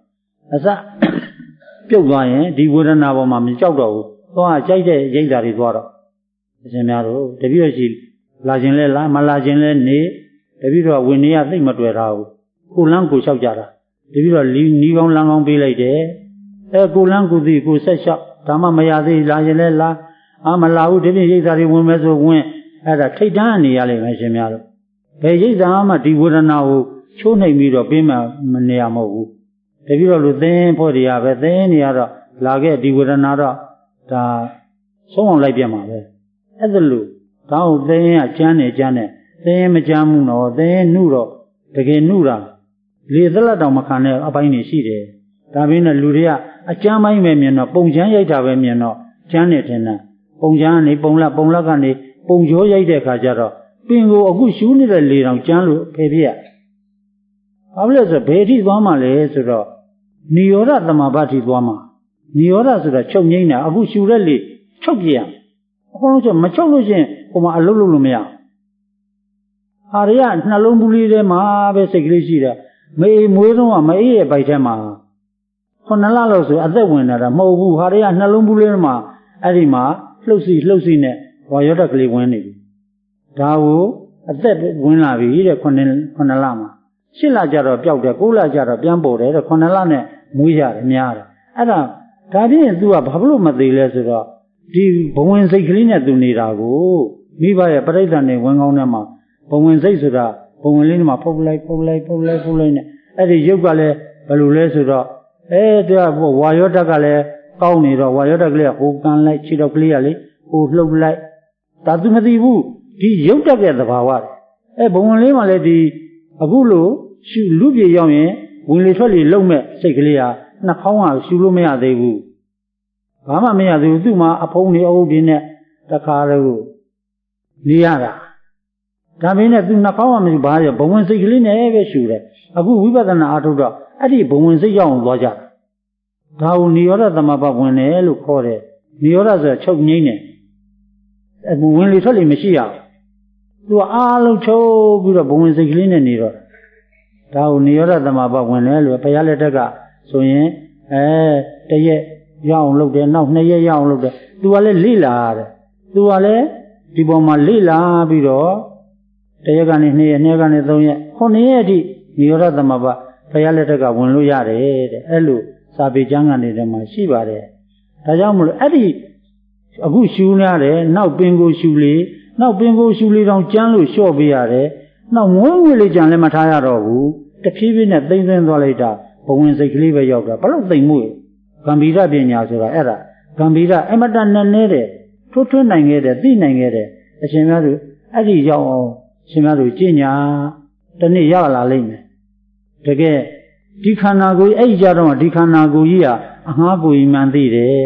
အစပြုတ်သွားရင်ဒီဝေဒနာပေါ်မှာမကြောက်တော့ဘူးသွားကြိုက်တဲ့ရိတ်တာတွေသွားတော့အရှင်များတို့တပည့်တော်ရှိလာခြင်းလဲလာမလာခြင်းလဲနေတပည့်တော်ဝင်နေရသိမ့်မတွေ့တာဘူးကိုလန်းကိုလျှောက်ကြတာတပည့်တော်နီးကောင်းလမ်းကောင်းပေးလိုက်တယ်ကိုလန်းကိုသိကိုဆက်လျှောက်ဒါမှမရသေးလာခြင်းလဲလာမလာဘူးဒီပြင်ရိတ်တာတွေဝင်မယ်ဆိုဝင်အဲ့ဒါထိတ်တန်းနေရလိမ့်မယ်ရှင်များတို့ဘယ်ရိတ်တာမှဒီဝေဒနာကိုချိုးနှိမ်ပြီးတော့ပေးမှမနေရမဟုတ်ဘူးတပည့်တော်လူသင်းဖို့တရားပဲသင်းနေရတော့လာခဲ့ဒီဝေဒနာတော့ဒါဆုံးအောင်လိုက်ပြမှာပဲအဲ့ဒါလို့ဒါကိုသင်းကကျမ်းနေကျမ်းနေသင်းမကျမ်းဘူးနော်သင်းနှုတော့တကယ်နှုတာလေသလက်တောင်မခံတဲ့အပိုင်းတွေရှိတယ်ဒါပေမဲ့လူတွေကအကျမ်းပိုင်းပဲမြင်တော့ပုံချမ်းရိုက်တာပဲမြင်တော့ကျမ်းနေတယ်နဲ့ပုံချမ်းကနေပုံလက်ကနေပုံကျော်ရိုက်တဲ့အခါကျတော့ပင်ကိုအခုရှူးနေတဲ့လေတောင်ကျမ်းလို့ဖေပြရဘာလို့လဲဆိုဘယ်ထိသွားမှလဲဆိုတော့နိရောဓသမဘာထိသွားမှနိရောဓဆိုတာချုပ်ငိမ့်တာအခုရှူတဲ့လေချုပ်ပြရအကုန်လုံးမချုပ်လို့ရှိရင်ဟိုမှာအလုပ်လုပ်လို့မရဟာရရနှလုံးဘူးလေးထဲမှာပဲစိတ်ကလေးရှိတာမအေးမွေးတော့မအေးရဲ့ပိုက်ထဲမှာ9 လလောက်ဆိုအသက်ဝင်လာတာမဟုတ်ဘူးဟာရရနှလုံးဘူးလေးမှာအဲ့ဒီမှာလှုပ်စီနဲ့ဝါရောဓကလေးဝင်နေပြီဒါကိုအသက်ဝင်လာပြီတဲ့9 လမှာ8 လကြတော့ပျောက်တယ်9 လကြတော့ပြန်ပေါ်တယ်တဲ့9 လနဲ့မွေးရတယ်များတယ်အဲ့ဒါဖြင့် तू ကဘာလို့မသေးလဲဆိုတော့ဒီဘဝင်စိတ်ကလေးနဲ့ तू နေတာကိုမိဘရဲ့ပြိဋ္ဌာန်နဲ့ဝင်ကောင်းထဲမှာဘဝင်စိတ်ဆိုတာဘဝင်လေးမှာဖုတ်လိုက်နဲ့အဲ့ဒီရုပ်ကလည်းဘယ်လိုလဲဆိုတော့သူကဝါရောဓကလည်းကောင်းနေတော့ဝါရောဓကလေးကဟိုကန်လိုက်ခြေတော့ကလေးကလေဟိုလှုပ်လိုက်ဒါ तू မသိဘူးဒီရုပ်တက်တဲ့သဘာဝဘဝင်လေးမှာလည်းဒီအခုလို့ရှူလူပြေရောက်ရင်ဝင်လေထွက်လေလုံမဲ့စိတ်ကလေးဟာနှာခေါင်းကရှူလို့မရသေးဘူးဘာမှမရသေးဘူးသူ့မှာအဖုံးတွေအုပ်တွေနဲ့တခါတော့နေရတာဒါပေမဲ့သူနှာခေါင်းကမရှိဘာရဘဝင်စိတ်ကလေးနဲ့ပဲရှူတယ်အခုဝိပဿနာအားထုတ်တော့အဲ့ဒီဘဝင်စိတ်ရောက်အောင်သွားကြတာဒါကိုနိရောဓသမဘဝင်တယ်လို့ခေါ်တယ်နိရောဓဆိုတာချုပ်ငိမ့်တယ်ဝင်လေထွက်လေမရှိရဘူးသူကအားလုံးချုပ်ပြီးတော့ဘဝင်စိတ်ကလေးနဲ့နေတော့ဒါကိုနိရောဓသမဘဝင်တယ်လို့ဘုရားလက်ထက်ကဆိုရင်တရက်ရအောင်လုပ်တယ်နောက်2 ရက်ရအောင်လုပ်တယ်သူကလည်းလေ့လာရတယ်သူကလည်းဒီပေါ်မှာလေ့လာပြီးတော့တရက်ကနေ2 ရက်2 ရက်ကနေ3 ရက်9 ရက်အထိနိရောဓသမဘဘုရားလက်ထက်ကဝင်လို့ရတယ်တဲ့အဲ့လိုစာပေကျမ်းဂန်တွေထဲမှာရှိပါတယ်ဒါကြောင့်မလို့အဲ့ဒီအခုရှူရတယ်နောက်ပင်ကိုရှူလေနောက်ပင်ကိုရှူလေတောင်ကျမ်းလို့လျှော့ပေးရတယ်နောက်မွေးဝေလေးကြံလည်းမထားရတော့ဘူးတဖြည်းဖြည်းနဲ့သိမ့်သွင်းသွားလိုက်တာဘဝင်စိတ်ကလေးပဲရောက်တာဘလို့သိမ့်မှုဂံဗီရပညာဆိုတာအဲ့ဒါဂံဗီရအမတန်နဲ့နေတဲ့ထွန်းနိုင်ခဲ့တဲ့သိနိုင်ခဲ့တဲ့အရှင်များတို့အဲ့ဒီရောက်အောင်ရှင်များတို့ကျင့်ညာတနေ့ရလာလိမ့်မယ်တကယ်ဒီခန္ဓာကိုယ်အဲ့ဒီကြတော့ဒီခန္ဓာကိုယ်ကြီးဟာအငှားကိုယ်ကြီးမှန်သိတယ်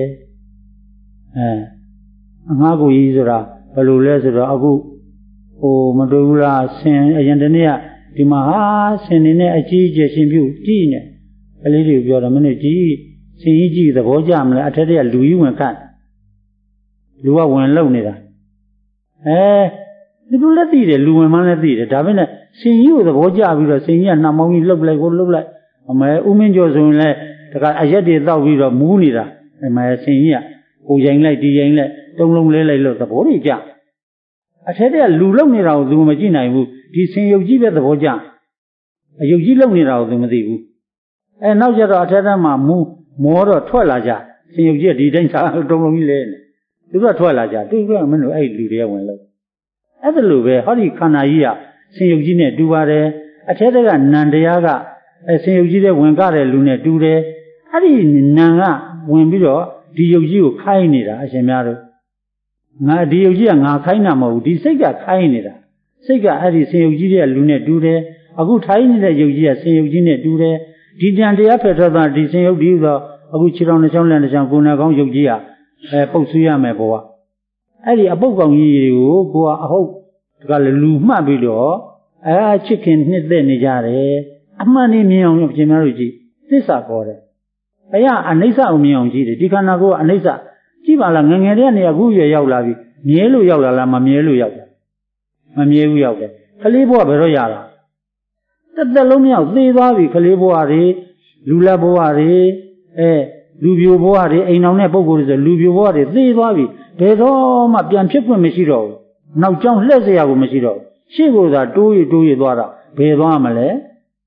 အငှားကိုယ်ကြီးဆိုတာဘယ်လိုလဲဆိုတော့အခုမတွေ့ဘူးလားဆင်အရင်တနေ့ကဒီမှာဆင်နေနဲ့အကြီးကျယ်ရှင်ပြုကြည့်နေကလေးတွေပြောတယ်မင်းတို့ကြည့်ဆင်ကြီးကြည့်သဘောကျမလဲအထက်တည်းကလူကြီးဝင်ခတ်လူကဝင်လုံနေတာဒီလိုလက်သိတယ်လူဝင်မှလည်းသိတယ်ဒါပေမဲ့ဆင်ကြီးကိုသဘောကျပြီးတော့ဆင်ကြီးကနှာမောင်းကြီးလှုပ်လိုက်ကိုလှုပ်လိုက်အမဲဥမင်းကျော်ဆိုရင်လည်းတခါအရက်တွေတောက်ပြီးတော့မူးနေတာအမဲဆင်ကြီးကကိုရင်လိုက်ဒီရင်လိုက်တုံးလုံးလဲလိုက်လို့သဘောတွေကျအထက်တည်းကလူလုံနေတာကိုသူမကြည့်နိုင်ဘူးဒီဆင်ရုပ်ကြီးပဲသဘောကျအယုတ်ကြီးလုံနေတာကိုသူမသိဘူးနောက်ကျတော့အထက်တည်းမှာမောတော့ထွက်လာကြဆင်ရုပ်ကြီးကဒီတိုင်းစားတုံးလုံးကြီးလဲနေသူကထွက်လာကြသူကမင်းတို့အဲ့လူတွေကဝင်လို့အဲ့ဒါလိုပဲဟောဒီခန္ဓာကြီးကဆင်ရုပ်ကြီးနဲ့တူပါတယ်အထက်တည်းကနံတရားကဆင်ရုပ်ကြီးတဲ့ဝင်ကြတဲ့လူနဲ့တူတယ်အဲ့ဒီနံကဝင်ပြီးတော့ဒီရုပ်ကြီးကိုခိုင်းနေတာအရှင်များတို့ငါဒီရုပ်ကြီးကငါခိုင်းတာမဟုတ်ဘူးဒီစိတ်ကခိုင်းနေတာစိတ်ကအဲ့ဒီဆင်ရုပ်ကြီးတဲ့လူနဲ့တူတယ်အခုထိုင်းနေတဲ့ရုပ်ကြီးကဆင်ရုပ်ကြီးနဲ့တူတယ်ဒီတန်တရားဖယ်ထွက်သွားဒီဆင်ရုပ်ဒီဆိုအခုခြေတော်နှချောင်းလက်နှချောင်းကိုယ်နဲ့ကောင်းရုပ်ကြီးကပုတ်ဆွေးရမယ်ဘောကအဲ့ဒီအပုတ်ကောင်ကြီးတွေကိုကိုကအဟုတ်ကလည်းလူမှတ်ပြီးတော့ချစ်ခင်နှစ်သက်နေကြတယ်အမှန်နဲ့မြင်အောင်ပြင်များလို့ကြည့်သစ္စာခေါ်တယ်ဘုရားအနိစ္စကိုမြင်အောင်ကြည့်တယ်ဒီခန္ဓာကိုယ်ကအနိစ္စကြည့်ပါလားငငယ်တဲ့နေရာအခုရွယ်ရောက်လာပြီမြဲလို့ရောက်လာလားမမြဲလို့ရောက်တယ်မမြဲဘူးရောက်တယ်ကလေးဘဝဘယ်တော့ရတာတစ်သက်လုံးမြောက်သေသွားပြီကလေးဘဝတွေလူလက်ဘဝတွေလူပြိုဘဝတွေအိမ်အောင်တဲ့ပုဂ္ဂိုလ်တွေဆိုလူပြိုဘဝတွေသိသွားပြီဘယ်တော့မှပြန်ဖြစ်ခွင့်မရှိတော့ဘူးနောက်ကြောင်းလှည့်เสียကိုမရှိတော့ရှေ့ကိုသာတိုးရသွားတာဘယ်သွားမလဲ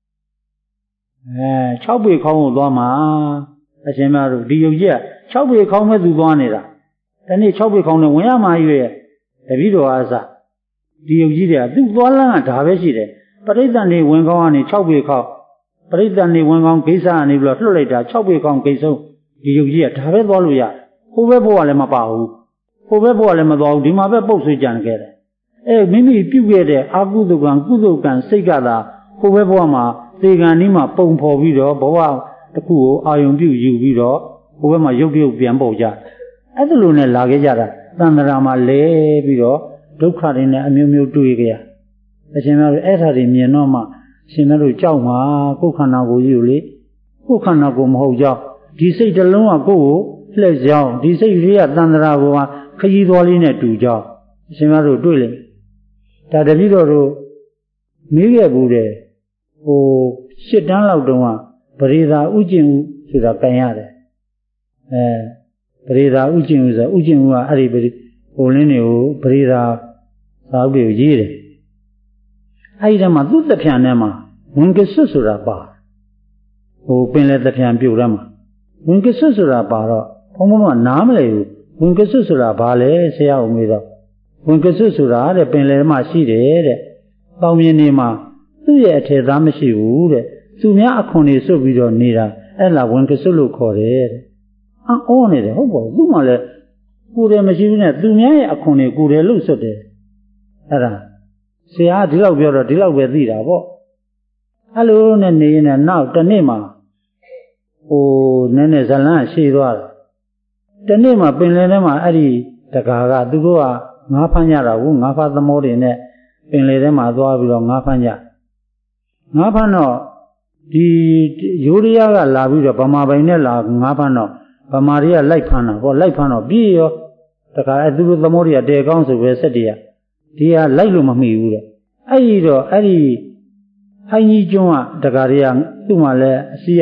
6ပေခေါင်းကိုသွားမှာအရှင်မတို့ဒီယုတ်ကြီးက6ပေခေါင်းမဲ့သူသွားနေတာဒီနေ့6ပေခေါင်းနဲ့ဝင်ရမှာရွေ့တပည့်တော်အားစဒီယုတ်ကြီးတွေကသူ့သွားလန်းကဒါပဲရှိတယ်ပရိသတ်နေဝင်ကောင်းကနေ6ပေခေါင်းပရိသတ်နေဝင်ကောင်းဂိစ္ဆာကနေပြီးတော့လွှတ်လိုက်တာ6ပေခေါင်းဂိတ်ဆုံးဒီယုတ်ကြီးကဒါပဲသွားလို့ရတယ်ဟိုဘက်ဘဝလည်းမပါဘူးဟိုဘက်ဘဝလည်းမသွားဘူးဒီမှာပဲပုတ်ဆွေးကြံခဲ့တယ်မိမိပြုခဲ့တဲ့အာကုသကံကုသကံစိတ်ကသာဟိုဘက်ဘဝမှာသေကံนี้မှာပုံဖော်ပြီးတော့ဘဝတစ်ခုကိုအာယုံပြုယူပြီးတော့ဟိုဘက်မှာရုပ်ပြန်ပေါ်ကြအဲ့ဒါလိုနဲ့လာခဲ့ကြတာတန်ត្រာမှာလဲပြီးတော့ဒုက္ခတွေနဲ့အမျိုးမျိုးတွေ့ကြရအရှင်များတို့အဲ့ဒါတွေမြင်တော့မှရှင်များတို့ကြောက်မှာကိုယ်ခန္ဓာကိုယ်ကြီးကိုလေကိုယ်ခန္ဓာကိုယ်မဟုတ်ကြောက်ဒီစိတ်တစ်လုံးကကိုယ်ကိုလှည့်ကြောင်းဒီစိတ်လေးကတန်ត្រာကိုခရီးသွားလေးနဲ့တူကြောင်းအရှင်များတို့တွေ့လိမ့်ဒါတပည့်တော်တို့မေးခဲ့ဘူးတဲ့8 တန်းလောက်တုန်းကပရိသာဥကျင်ဥဆိုတာကန်ရတယ်ပရိသာဥကျင်ဥဆိုတာဥကျင်ဥကအဲ့ဒီဟိုလင်းတွေကိုပရိသာစာအုပ်တွေကိုရေးတယ်အဲ့ဒီထဲမှာသူ့သဖြံထဲမှာဝင်ကစွတ်ဆိုတာပါပင်လေသဖြံပြုတ်ထဲမှာဝင်ကစွတ်ဆိုတာပါတော့ဘုံဘုံကနားမလဲဘူးဝင်ကစွတ်ဆိုတာဘာလဲဆရာဦးမေးတော့ဝင်ကစွတ်ဆိုတာတဲ့ပင်လေမှာရှိတယ်တဲ့ပေါင်းမြင်နေမှာသူ့ရဲ့အထည်သားမရှိဘူးတဲ့သူများအခွန်တွေစွတ်ပြီးတော့နေတာအဲ့လာဝင်ကစွတ်လို့ခေါ်တယ်တဲ့အော်နေတယ်ဟုတ်ပါဘူးသူ့မှာလည်းကိုယ်တယ်မရှိဘူးနဲ့သူများရဲ့အခွန်တွေကိုယ်တယ်လို့စွတ်တယ်အဲ့ဒါဆရာဒီလောက်ပြောတော့ဒီလောက်ပဲသိတာပေါ့အဲ့လိုနဲ့နေရင်နောက်တစ်နေ့မှာနည်းနည်းဇလန်းရှည်သွားတယ်တစ်နေ့မှာပင်လယ်ထဲမှာအဲ့ဒီတကာကသူတို့ကငါးဖမ်းကြတာကိုငါးဖားသမောတွေနဲ့ပင်လယ်ထဲမှာသွားပြီးတော့ငါးဖမ်းကြငါးဖမ်းတော့ဒီယိုးရီးယားကလာပြီးတော့ဗမာပိုင်နဲ့လာငါးဖမ်းတော့ဗမာတွေကလိုက်ဖမ်းတာပေါ့လိုက်ဖမ်းတော့ပြေးရောတခါသူတို့သမောတွေကတဲကောင်းဆိုပဲစက်တည်းဒီကလိုက်လို့မမိဘူးတဲ့အဲ့ဒီတော့အဲ့ဒီဟိုင်းကြီးကျွန်းကတခါတွေကသူ့မှာလည်းအစီးက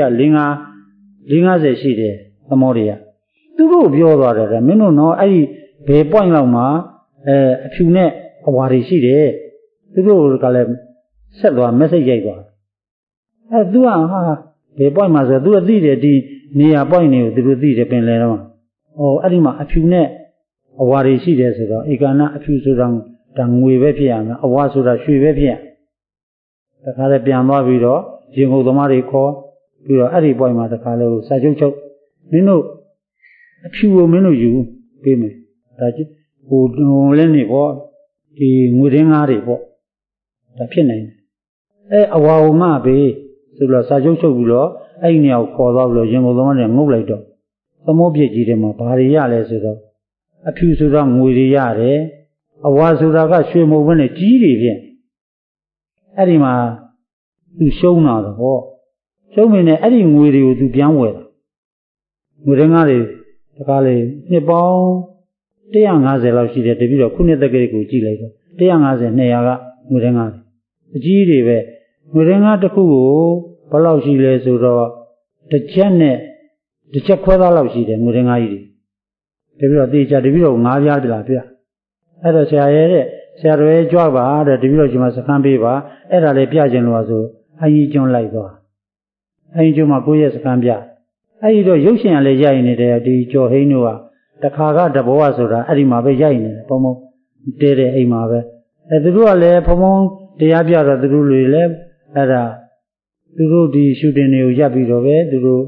50ရှိတယ်သမောတွေကသူတို့ပြောသွားတယ်မင်းတို့တော့အဲ့ဒီဘယ် point လောက်မှာအဖြူနဲ့အဝါတွေရှိတယ်သူတို့ကလည်းဆက်သွား message ရိုက်သွားသူကဟာဘယ် point မှာဆိုသူကသိတယ်ဒီနေရာ point တွေကိုသူတို့သိတယ်ပင်လယ်တော့အဲ့ဒီမှာအဖြူနဲ့အဝါတွေရှိတယ်ဆိုတော့ဧကနာအဖြူဆိုတာဒါငွေပဲဖြစ်ရမယ်အဝါဆိုတာရွှေပဲဖြစ်ရတခါလည်းပြန်သွားပြီးတော့ရင်ကုန်သမားတွေခေါ်ပြီးတော့အဲ့ဒီ point မှာတခါလည်းစာချုပ်မင်းတို့အဖြူကိုမင်းတို့ယူပေးမယ်ဒါကြည့်လည်းနေပေါ့ဒီငွေရင်းကားတွေပေါ့ဒါဖြစ်နိုင်တယ်အဝါကိုငှပေးဆိုတော့စာချုပ်ချုပ်ပြီးတော့အဲ့ဒီနေရာကိုခေါ်သွားပြီးတော့ရင်ကုန်သမားတွေငုတ်လိုက်တော့သမောပြည့်ကြီးတယ်မှာဘာတွေရလဲဆိုတော့အဖြူဆိုတာငွေတွေရတယ်အဝါဆိုတာကရွှေမုံဘဲနဲ့ကြီးတွေဖြင့်အဲ့ဒီမှာသူရှုံးတာတော့ရှုံးမင်းနဲ့အဲ့ဒီငွေတွေကိုသူပြန်ဝယ်တာငွေရင်းကားတွေတခါလေနှစ်ပေါင်း150လောက်ရှိတယ်တပြီးတော့ခုနှစ်တက္ကရာကိုကြည့်လိုက်တော့150 200ကငွေရင်းကားတွေအကြီးတွေပဲငွေရင်းကားတစ်ခုကိုဘယ်လောက်ရှိလဲဆိုတော့တစ်ချက်နဲ့တစ်ချက်ခွဲသားလောက်ရှိတယ်ငွေရင်းကားကြီးတွေတပြီးတော့တေချာတပြီးတော့9ပြားတလားပြအဲ့တော့ဆရာရဲ့တဲ့ဆရာတော်ရဲ့ကြွပါတဲ့တပြီးတော့ဒီမှာစခန်းပေးပါအဲ့ဒါလေးပြခြင်းလို့ဆိုအကြီးကျွန်းလိုက်သွားအကြီးကျွန်းမှာကိုယ့်ရဲ့စခန်းပြအဲ့ဒီတော့ရုပ်ရှင်ကလည်းရိုက်နေတယ်ဒီကျော်ဟိန်းတို့ကတခါကတဘောဆိုတာအဲ့ဒီမှာပဲရိုက်နေတယ်ဘုံဘုံတဲတဲ့အိမ်မှာပဲသူတို့ကလည်းဘုံဘုံတရားပြတော့သူတို့တွေလည်းအဲ့ဒါသူတို့ဒီရှူတင်တွေကိုရပ်ပြီးတော့ပဲသူတို့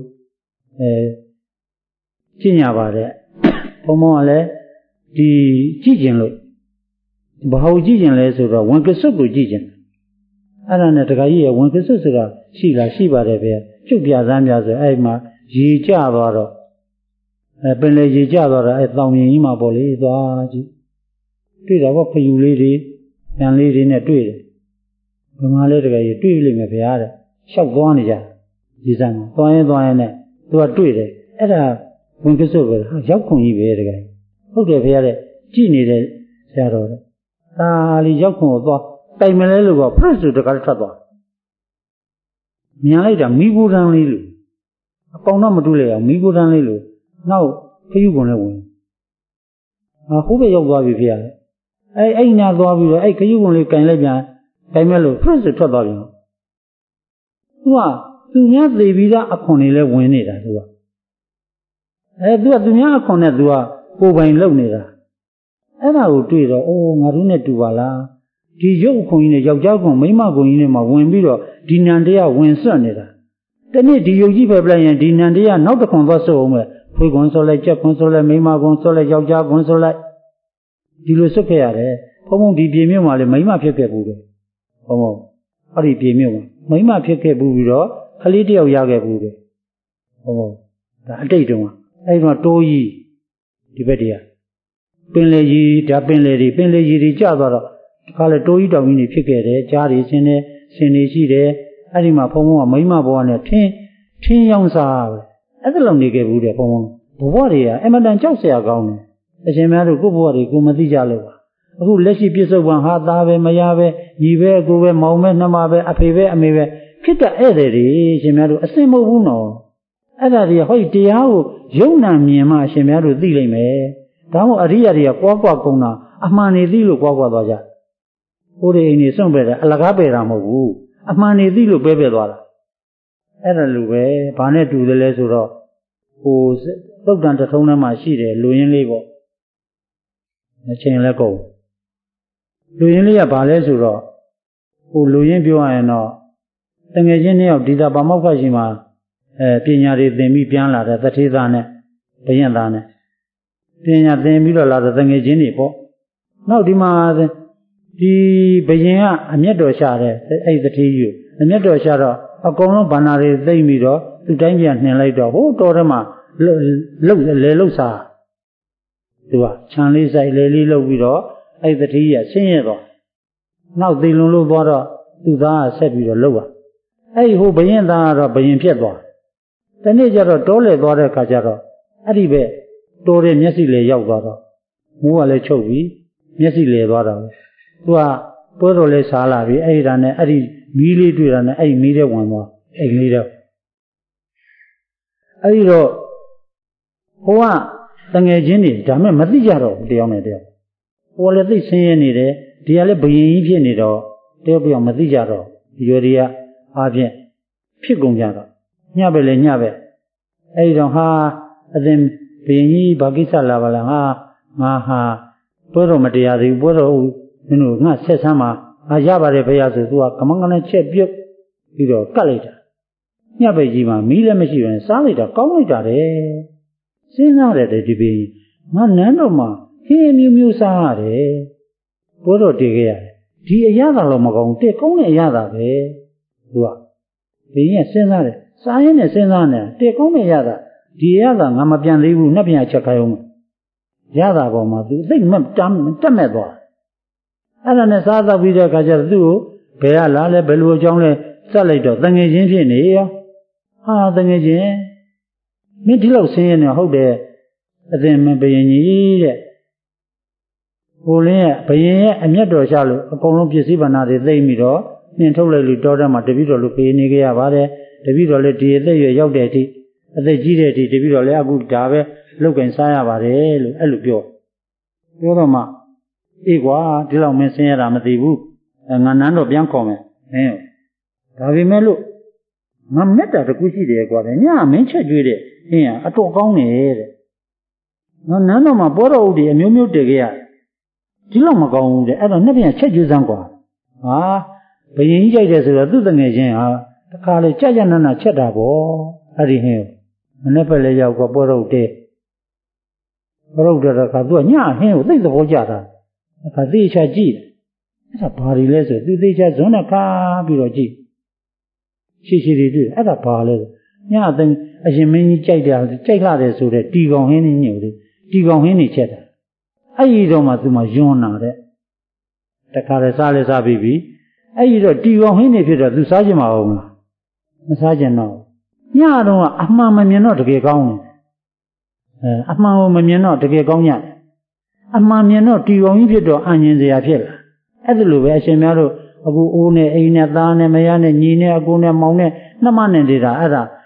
ကျင့်ရပါတယ်ဘုံဘုံကလည်းဒီကြည့်ကျင်လို့ဘာလို့ကြည့်ကျင်လဲဆိုတော့ဝင်ကစွတ်ကိုကြည့်ကျင်အဲ့ဒါနဲ့တခါကြီးရဝင်ကစွတ်ဆိုတာရှိလားရှိပါတယ်ဗျကျုပ်ပြစမ်းပြဆိုအဲ့မှာရေကျသွားတော့ပင်လေရေကျသွားတော့တောင်မြင်ကြီးမှာပေါ့လေသွားကြည့်တွေ့တာပေါ့ခယူလေးတွေဉာဏ်လေးတွေနဲ့တွေ့တယ်ဘယ်မှာလဲတကယ်ကြီးတွေ့လိမ့်မယ်ဗျာတဲ့လျှောက်သွားနေကြဒီစမ်းသွားရင်နဲ့သူကတွေ့တယ်အဲ့ဒါဝင်ကစွတ်ပဲရောက်ခွန်ကြီးပဲတကယ်ဟုတ်တယ်ဗျာတဲ့ကြည့်နေတဲ့ဆရာတော်တဲ့ဒါလီရောက်ခွန်ကိုသွားတိုင်မလဲလို့ကဖရစ်ဆိုတကယ်ထွက်သွားမြင်လိုက်တာမိဘူးတန်းလေးလို့အကောင်တော့မတူလေအောင်မိကိုတန်းလေးလို့နောက်ခရုကုန်လည်းဝင်ဟိုဘက်ရောက်သွားပြီဖေရတယ်အဲ့ညာသွားပြီးတော့အဲ့ခရုကုန်လေးကင်လိုက်ပြန်ကင်မဲ့လို့ဖရစ်ဆိုထွက်သွားပြန်သူများသေပြီးသားအခွန်တွေလည်းဝင်နေတာသူကသူများအခွန်နဲ့သူကကိုယ်ပိုင်လုပ်နေတာအဲ့ဒါကိုတွေ့တော့အိုးငါတို့နဲ့တူပါလားဒီရုပ်ခွန်ကြီးနဲ့ယောက်ျားခွန်မိန်းမခွန်ကြီးနဲ့မှဝင်ပြီးတော့ဒီနန္တရားဝင်ဆွတ်နေတာတနေ့ဒီယုတ်ကြီးပဲပြလိုက်ရင်ဒီနန္တရားနောက်တစ်ခွန်သွားဆွတ်အောင်ပဲဖွေးခွန်ဆွတ်လိုက်ကြက်ခွန်ဆွတ်လိုက်မိန်းမခွန်ဆွတ်လိုက်ယောက်ျားခွန်ဆွတ်လိုက်ဒီလိုဆွတ်ခဲ့ရတယ်ဘုံဘုံဒီပြေမြို့မှာလေမိန်းမဖြစ်ခဲ့ဘူးတယ်ဘုံဘုံအဲ့ဒီပြေမြို့မှာမိန်းမဖြစ်ခဲ့ဘူးပြီးတော့ကလေးတယောက်ရခဲ့ဘူးတယ်ဘုံဘုံဒါအတိတ်တုန်းကအဲ့တော့တိုးကြီးဒီဘက်တည်းပင်လေကြီးဒါပင်လေကြီးတွေကျသွားတော့ဒီခါလေတိုးကြီးတောင်ကြီးတွေဖြစ်ခဲ့တယ်ကြားတွေဆင်းနေရှိတယ်အဲ့ဒီမှာဘုံဘုံကမိန်းမဘဝနဲ့ထင်းရောင်းစားပဲအဲ့ဒါလောက်နေခဲ့ဘူးတဲ့ဘုံဘုံဘဝတွေကအမှန်တန်ကြောက်စရာကောင်းတယ်အရှင်များတို့ကိုယ့်ဘဝတွေကိုမသိကြလို့ပါအခုလက်ရှိပြစ္ဆုတ်ပံဟာသားပဲမယားပဲညီပဲအကိုပဲမောင်ပဲနှမပဲအဖေပဲအမေပဲဖြစ်တဲ့ဧည့်သည်တွေရှင်များတို့အစင်မဟုတ်ဘူးနော်အဲ့ဒါတွေဟောဒီတရားကိုယုံနာမြင်မှရှင်များတို့သိလိမ့်မယ်ဒါမှမဟုတ်အရိယာတွေကကွာကုန်တာအမှန်နေသိလို့ကွာသွားကြဟိုဒီအိမ်နေစွန့်ပယ်တာအလကားပယ်တာမဟုတ်ဘူးအမှန်နေသိလို့ပဲသွားတာအဲ့ဒါလိုပဲဘာနဲ့တူတယ်လဲဆိုတော့ဟိုသုတ်တန်တထုံးထဲမှာရှိတယ်လူရင်းလေးပေါ့အချိန်လည်းကုန်လူရင်းလေးကဘာလဲဆိုတော့ဟိုလူရင်းပြောရရင်တော့တငယ်ချင်းနှစ်ယောက်ဒီသာပါမောက္ခရှိမှာပညာတွေသင်ပြီးပြန်လာတဲ့တထေသားနဲ့ဘယင်သားနဲ့ပညာသင်ပြီးတော့လာတဲ့တငယ်ချင်းတွေပေါ့နောက်ဒီမှာဒီဘယင်ကအမျက်တော်ရှာတဲ့အဲ့တထေကြီးကိုအမျက်တော်ရှာတော့အကုန်လုံးဗန္နာတွေသိမ့်ပြီးတော့သူတိုင်းပြန်နှင်လိုက်တော့ဟိုတော်ထဲမှာလှုပ်စားသူကခြံလေးဆိုင်လေလေးလှုပ်ပြီးတော့အဲ့တထေကြီးကဆင်းရဲတော့နောက်သေလုံလို့သွားတော့သူသားကဆက်ပြီးတော့လှုပ်ပါအဲ့ဟိုဘယင်သားကတော့ဘယင်ဖြစ်သွားတနေ့ကျတော့တောလေသွားတဲ့ခါကျတော့အဲ့ဒီပဲတိုးတဲ့မျက်စိလေရောက်သွားတော့မိုးကလည်းချုပ်ပြီးမျက်စိလေသွားတော့သူကပွဲတော်လေးစားလာပြီအဲ့ဒီဒါနဲ့အဲ့ဒီမီးလေးတွေ့တာနဲ့အဲ့ဒီမီးတဲ့ဝင်သွားအိမ်လေးတော့အဲ့ဒီတော့ဟိုကတငယ်ချင်းတွေဒါမဲ့မသိကြတော့ဘူးတယောက်နဲ့တယောက်ဟိုလည်းသိဆင်းရဲနေတယ်ဒီကလည်းဘယင်ကြီးဖြစ်နေတော့တယောက်ပြောင်မသိကြတော့ဒီရွယ်တွေကအားဖြင့်ဖြစ်ကုန်ကြတော့ညပဲလေညပဲအဲ့ဒီတော့ဟာအသင်ဘယင်ကြီးဘာကိစ္စလာပါလားငါဟာပွဲတော်မတရားသေးဘူးပွဲတော်မင်းတို့ငါဆက်ဆမ်းမှာရပါတယ်ဘုရားဆိုသူကကမန်းကနချက်ပြုတ်ပြီးတော့ကတ်လိုက်တာညပဲကြီးမှာမီးလည်းမရှိဘူးစားလိုက်တာကောင်းလိုက်တာတဲ့စဉ်းစားတယ်ဒီဘယင်ငါနန်းတော်မှာဟင်းမျိုးစားရတယ်ပွဲတော်တည်ခဲ့ရတယ်ဒီအရသာတော့မကောင်းတဲ့ကောင်းတဲ့အရသာပဲသူကဘယင်ကစဉ်းစားတယ်စားရင်းနဲ့စဉ်းစားနေတဲ့ကောင်းတဲ့အရသာဒီအရသာငါမပြန်သေးဘူးနှစ်ပြန်ချက်ခိုင်းအောင်ရသာပေါ်မှာသူသိမတက်မဲ့သွားအဲ့ဒါနဲ့စားတော့ပြီးတဲ့အခါကျတော့သူ့ကိုဘယ်ကလာလဲဘယ်လိုအကြောင်းလဲစက်လိုက်တော့တငယ်ချင်းဖြစ်နေရောဟာတငယ်ချင်းမင်းဒီလောက်ဆင်းရဲနေဟုတ်တယ်အသင်မဘယင်ကြီးတဲ့ဟိုလင်းရဲ့ဘယင်ရဲ့အမျက်တော်ရှာလို့အကုန်လုံးပစ္စည်းဗန္နာတွေသိမ့်ပြီးတော့နှင်ထုတ်လိုက်လို့တောထဲမှာတပည့်တော်လူပေးနေကြရပါတယ်တပည့်တော်လည်းဒီအသက်ရွယ်ရောက်တဲ့အထိအသက်ကြီးတဲ့အထိတပည့်တော်လည်းအခုဒါပဲလောက်ကင်စားရပါတယ်လို့အဲ့လိုပြောတော့မှအေးကွာဒီလောက်မင်းဆင်းရတာမသိဘူးငါနန်းတော့ပြန်ခေါ်မယ်ဒါပေမဲ့လို့ငါမေတ္တာတခုရှိတယ်ကွာညမင်းချက်ကြွေးတဲ့အင်းအတော်ကောင်းနေတဲ့ငါနန်းတော်မှာပွဲတော်ဥတွေအမျိုးမျိုးတည်ခဲ့ရတယ်ဒီလောက်မကောင်းဘူးတဲ့အဲ့တော့နှစ်ပြန်ချက်ကြွေးစမ်းကွာဟာဘယင်ကြီးကြိုက်တယ်ဆိုတော့သူ့တငယ်ချင်းဟာတခါလေကြကြနနချက်တာပေါ့အဲ့ဒီဟင်းမနေ့ပဲလေရောက်ကွာပွဲတော်တဲ့ပွဲတော်တဲ့ခါသူကညဟင်းကိုသိသဘောကျတာအခါသိချာကြည့်အဲ့ဒါဘာတွေလဲဆိုသူသိချာဇွန်းနဲ့ခါပြီးတော့ကြည့်ရှိတွေတွေ့အဲ့ဒါဘာလဲညအသိအရင်မင်းကြီးကြိုက်လာတယ်ဆိုတဲ့တီကောင်ဟင်းနေညို့လေတီကောင်ဟင်းနေချက်တာအဲ့ဒီတော့မှသူမှယွန်းနာတဲ့တခါလေစားလဲစားပြီးပြီအဲ့ဒီတော့တီကောင်ဟင်းနေဖြစ်တော့သူစားချင်မအောင်လားမစားချင်တော့ညတော့ကအမှန်မမြင်တော့တကယ်ကောင်းတယ်အမှန်ကိုမမြင်တော့တကယ်ကောင်းရတယ်အမှန်မြင်တော့တီကောင်ကြီးဖြစ်တော့အငြင်းစရာဖြစ်လာအဲ့ဒါလိုပဲအရှင်များတို့အခုအိုးနဲ့အိမ်နဲ့သားနဲ့မယားနဲ့ညီနဲ့အကိုနဲ့မောင်နဲ့နှမနဲ့နေတာအဲ့ဒါ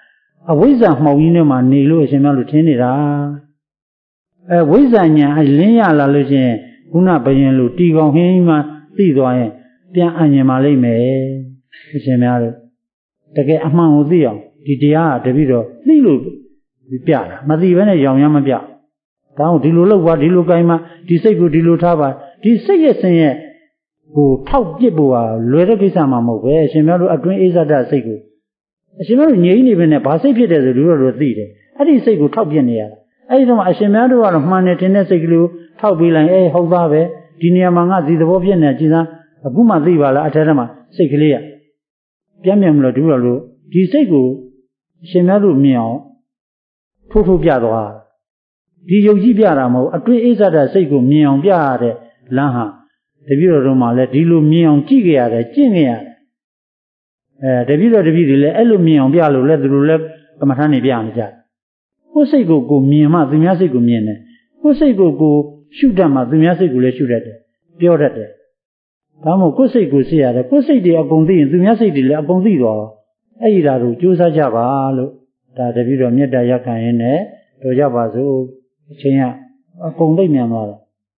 အဝိဇ္ဇာမှောင်ကြီးနဲ့မှနေလို့အရှင်မြတ်လို့ထင်နေတာဝိဇ္ဇာညာလင်းရလာလို့ချင်းခုနဘယင်လို့တီကောင်ဟင်းမှသိသွားရင်ပြန်အញ្ញင်ပါလိမ့်မယ်အရှင်မြတ်လို့တကယ်အမှန်ကိုသိအောင်ဒီတရားကတပိတော့သိလို့ပြတာမသိဘဲနဲ့ရောင်ရမ်းမပြဒါအောင်ဒီလိုလုပ်ပါဒီလိုကိုင်းမှဒီစိတ်ကိုဒီလိုထားပါဒီစိတ်ရဲ့ဆင်းရဲဟိုထောက်ပြစ်ဖို့ဟာလွယ်တဲ့ကိစ္စမှမဟုတ်ပဲအရှင်မြတ်တို့အတွင်းအိဇဒစိတ်ကိုအရှင်မြတ်တို့ငြိမ်းနေပြီနဲ့ဘာစိတ်ဖြစ်တယ်ဆိုလူတို့သိတယ်အဲ့ဒီစိတ်ကိုထောက်ပြစ်နေရတာအဲ့ဒီတော့မှအရှင်မြတ်တို့ကတော့မှန်တယ်ထင်တဲ့စိတ်ကလေးကိုထောက်ပြီးလိုက်ဟုတ်သားပဲဒီနေရာမှာငါဒီသဘောဖြစ်နေကြည်စမ်းအခုမှသိပါလားအထက်ထဲမှာစိတ်ကလေးကပြတ်မြတ်မလို့တူတော့လို့ဒီစိတ်ကိုအရှင်မြတ်တို့မြင်အောင်ထိုးပြသွားဒီယုတ်ကြီးပြတာမဟုတ်အတွင်းအိဇဒစိတ်ကိုမြင်အောင်ပြရတဲ့လမ်းဟာတပည့်တော်တို့မှလည်းဒီလိုမြင်အောင်ကြည့်ကြရတယ်ကျင့်ကြရတယ်တပည့်တော်တပည့်တွေလည်းအဲ့လိုမြင်အောင်ပြလို့လည်းသူတို့လည်းကမ္မထာနေပြနေကြတယ်ကိုယ်စိတ်ကိုမြင်မှသူများစိတ်ကိုမြင်တယ်ကိုယ်စိတ်ကိုရှုတတ်မှသူများစိတ်ကိုလည်းရှုတတ်တယ်ပြောတတ်တယ်ဒါမှမဟုတ်ကိုယ်စိတ်ကိုသိရတယ်ကိုယ်စိတ်တွေအကုန်သိရင်သူများစိတ်တွေလည်းအကုန်သိသွားအဲ့ဒီဓာတ်ကိုကြိုးစားကြပါလို့ဒါတပည့်တော်မေတ္တာရက်ခံရင်းနဲ့တို့ကြပါစို့အချင်းကအကုန်သိမြန်သွားတယ်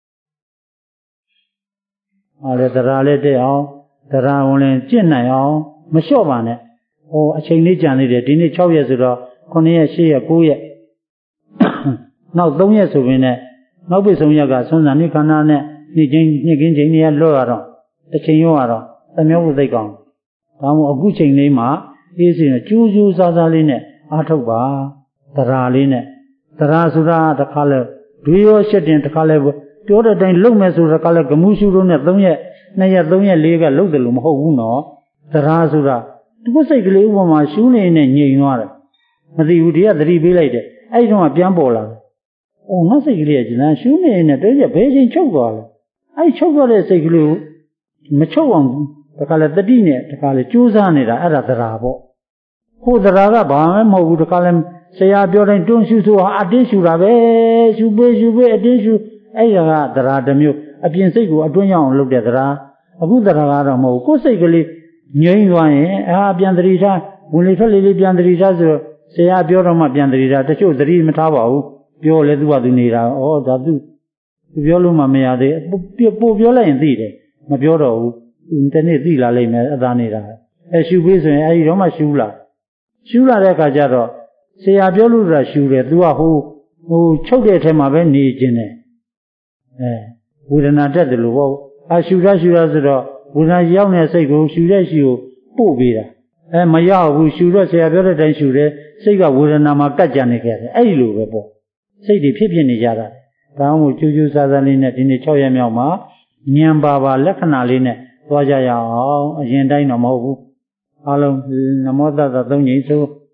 အားလည်းတရားလေးတက်အောင်တရားဝင်လည်းကျင့်နိုင်အောင်မလျှော့ပါနဲ့အချိန်လေးကြံနေတယ်ဒီနေ့6ရက်ဆိုတော့9ရက်10ရက်9ရက်နောက်3ရက်ဆိုရင်လည်းနောက်ပိတ်ဆုံးရက်ကဆွမ်းစာနိခန္ဓာနဲ့နေ့ချင်းချိန်တွေလွတ်ရတော့တစ်ချိန်ရောရတော့သမယောဝသိကောင်းဒါမှမဟုတ်အခုချိန်လေးမှာအေးစင်ကျူးကျူးစားစားလေးနဲ့အားထုတ်ပါတရားလေးနဲ့တရားဆိုတာတခါလဲဒွေရောရှက်တင်တခါလဲပြောတဲ့အတိုင်းလုံမယ်ဆိုတခါလဲဂမှုရှုလို့နဲ့3ရက်2ရက်3ရက်4ကလုံတယ်လို့မဟုတ်ဘူးနော်တရားဆိုတာဒီကိုစိတ်ကလေးဥပမာရှူးနေနဲ့ငြိမ်သွားတယ်မသိဘူးဒီကသတိပေးလိုက်တယ်အဲ့ဒီတော့ပြန်ပေါ်လာတယ်ငါစိတ်ကလေးကကျန်ရှူးနေနဲ့တည်းကဘယ်ချိန်ချုပ်သွားလဲအဲ့ချုပ်သွားတဲ့စိတ်ကလေးကိုမချုပ်အောင်တခါလဲတတိနဲ့တခါလဲကြိုးစားနေတာအဲ့ဒါတရားပေါ့ဟိုတရားကဘာမှမဟုတ်ဘူးတခါလဲဆရာပြောတိုင်းတွန်းရှူဆိုအတင်းရှူတာပဲရှူပေးအတင်းရှူအဲ့ဒါကတရားတစ်မျိုးအပြင်စိတ်ကိုအတွင်းရောက်အောင်လုပ်တဲ့တရားအခုတရားကတော့မဟုတ်ကိုယ်စိတ်ကလေးငြိမ်းသွားရင်ပြန်တတိထားဝင်လေထွက်လေလေးပြန်တတိထားဆိုဆရာပြောတော့မှပြန်တတိထားတချို့တတိမထားပါဘူးပြောလဲသူကသူနေတာဒါသူပြောလို့မှမရသေးပို့ပြောလိုက်ရင်သိတယ်မပြောတော့ဘူးတနေ့သိလာလိမ့်မယ်အသာနေတာရှူပေးဆိုရင်အဲဒီတော့မှရှူလာတဲ့အခါကျတော့ဆရာပြောလို့ဆိုတာရှူတယ်သူကဟိုချုပ်တဲ့အထက်မှာပဲနေခြင်းတယ်ဝေဒနာတက်တယ်လို့ပေါ့ရှူရဆိုတော့ဝေဒနာရောက်နေတဲ့စိတ်ကိုရှူတဲ့ရှိကိုပို့ပေးတာမရောက်ဘူးရှူတော့ဆရာပြောတဲ့အတိုင်းရှူတယ်စိတ်ကဝေဒနာမှာကတ်ကြနေခဲ့တယ်အဲ့ဒီလိုပဲပေါ့စိတ်တွေဖြစ်နေကြတာဒါမှမဟုတ်ကျူးစားစားလေးနဲ့ဒီနေ့6ရက်မြောက်မှာဉာဏ်ပါလက္ခဏာလေးနဲ့သွားကြရအောင်အရင်တိုင်းတော့မဟုတ်ဘူးအားလုံးနမောတ္တသုံးကြိမ်ဆို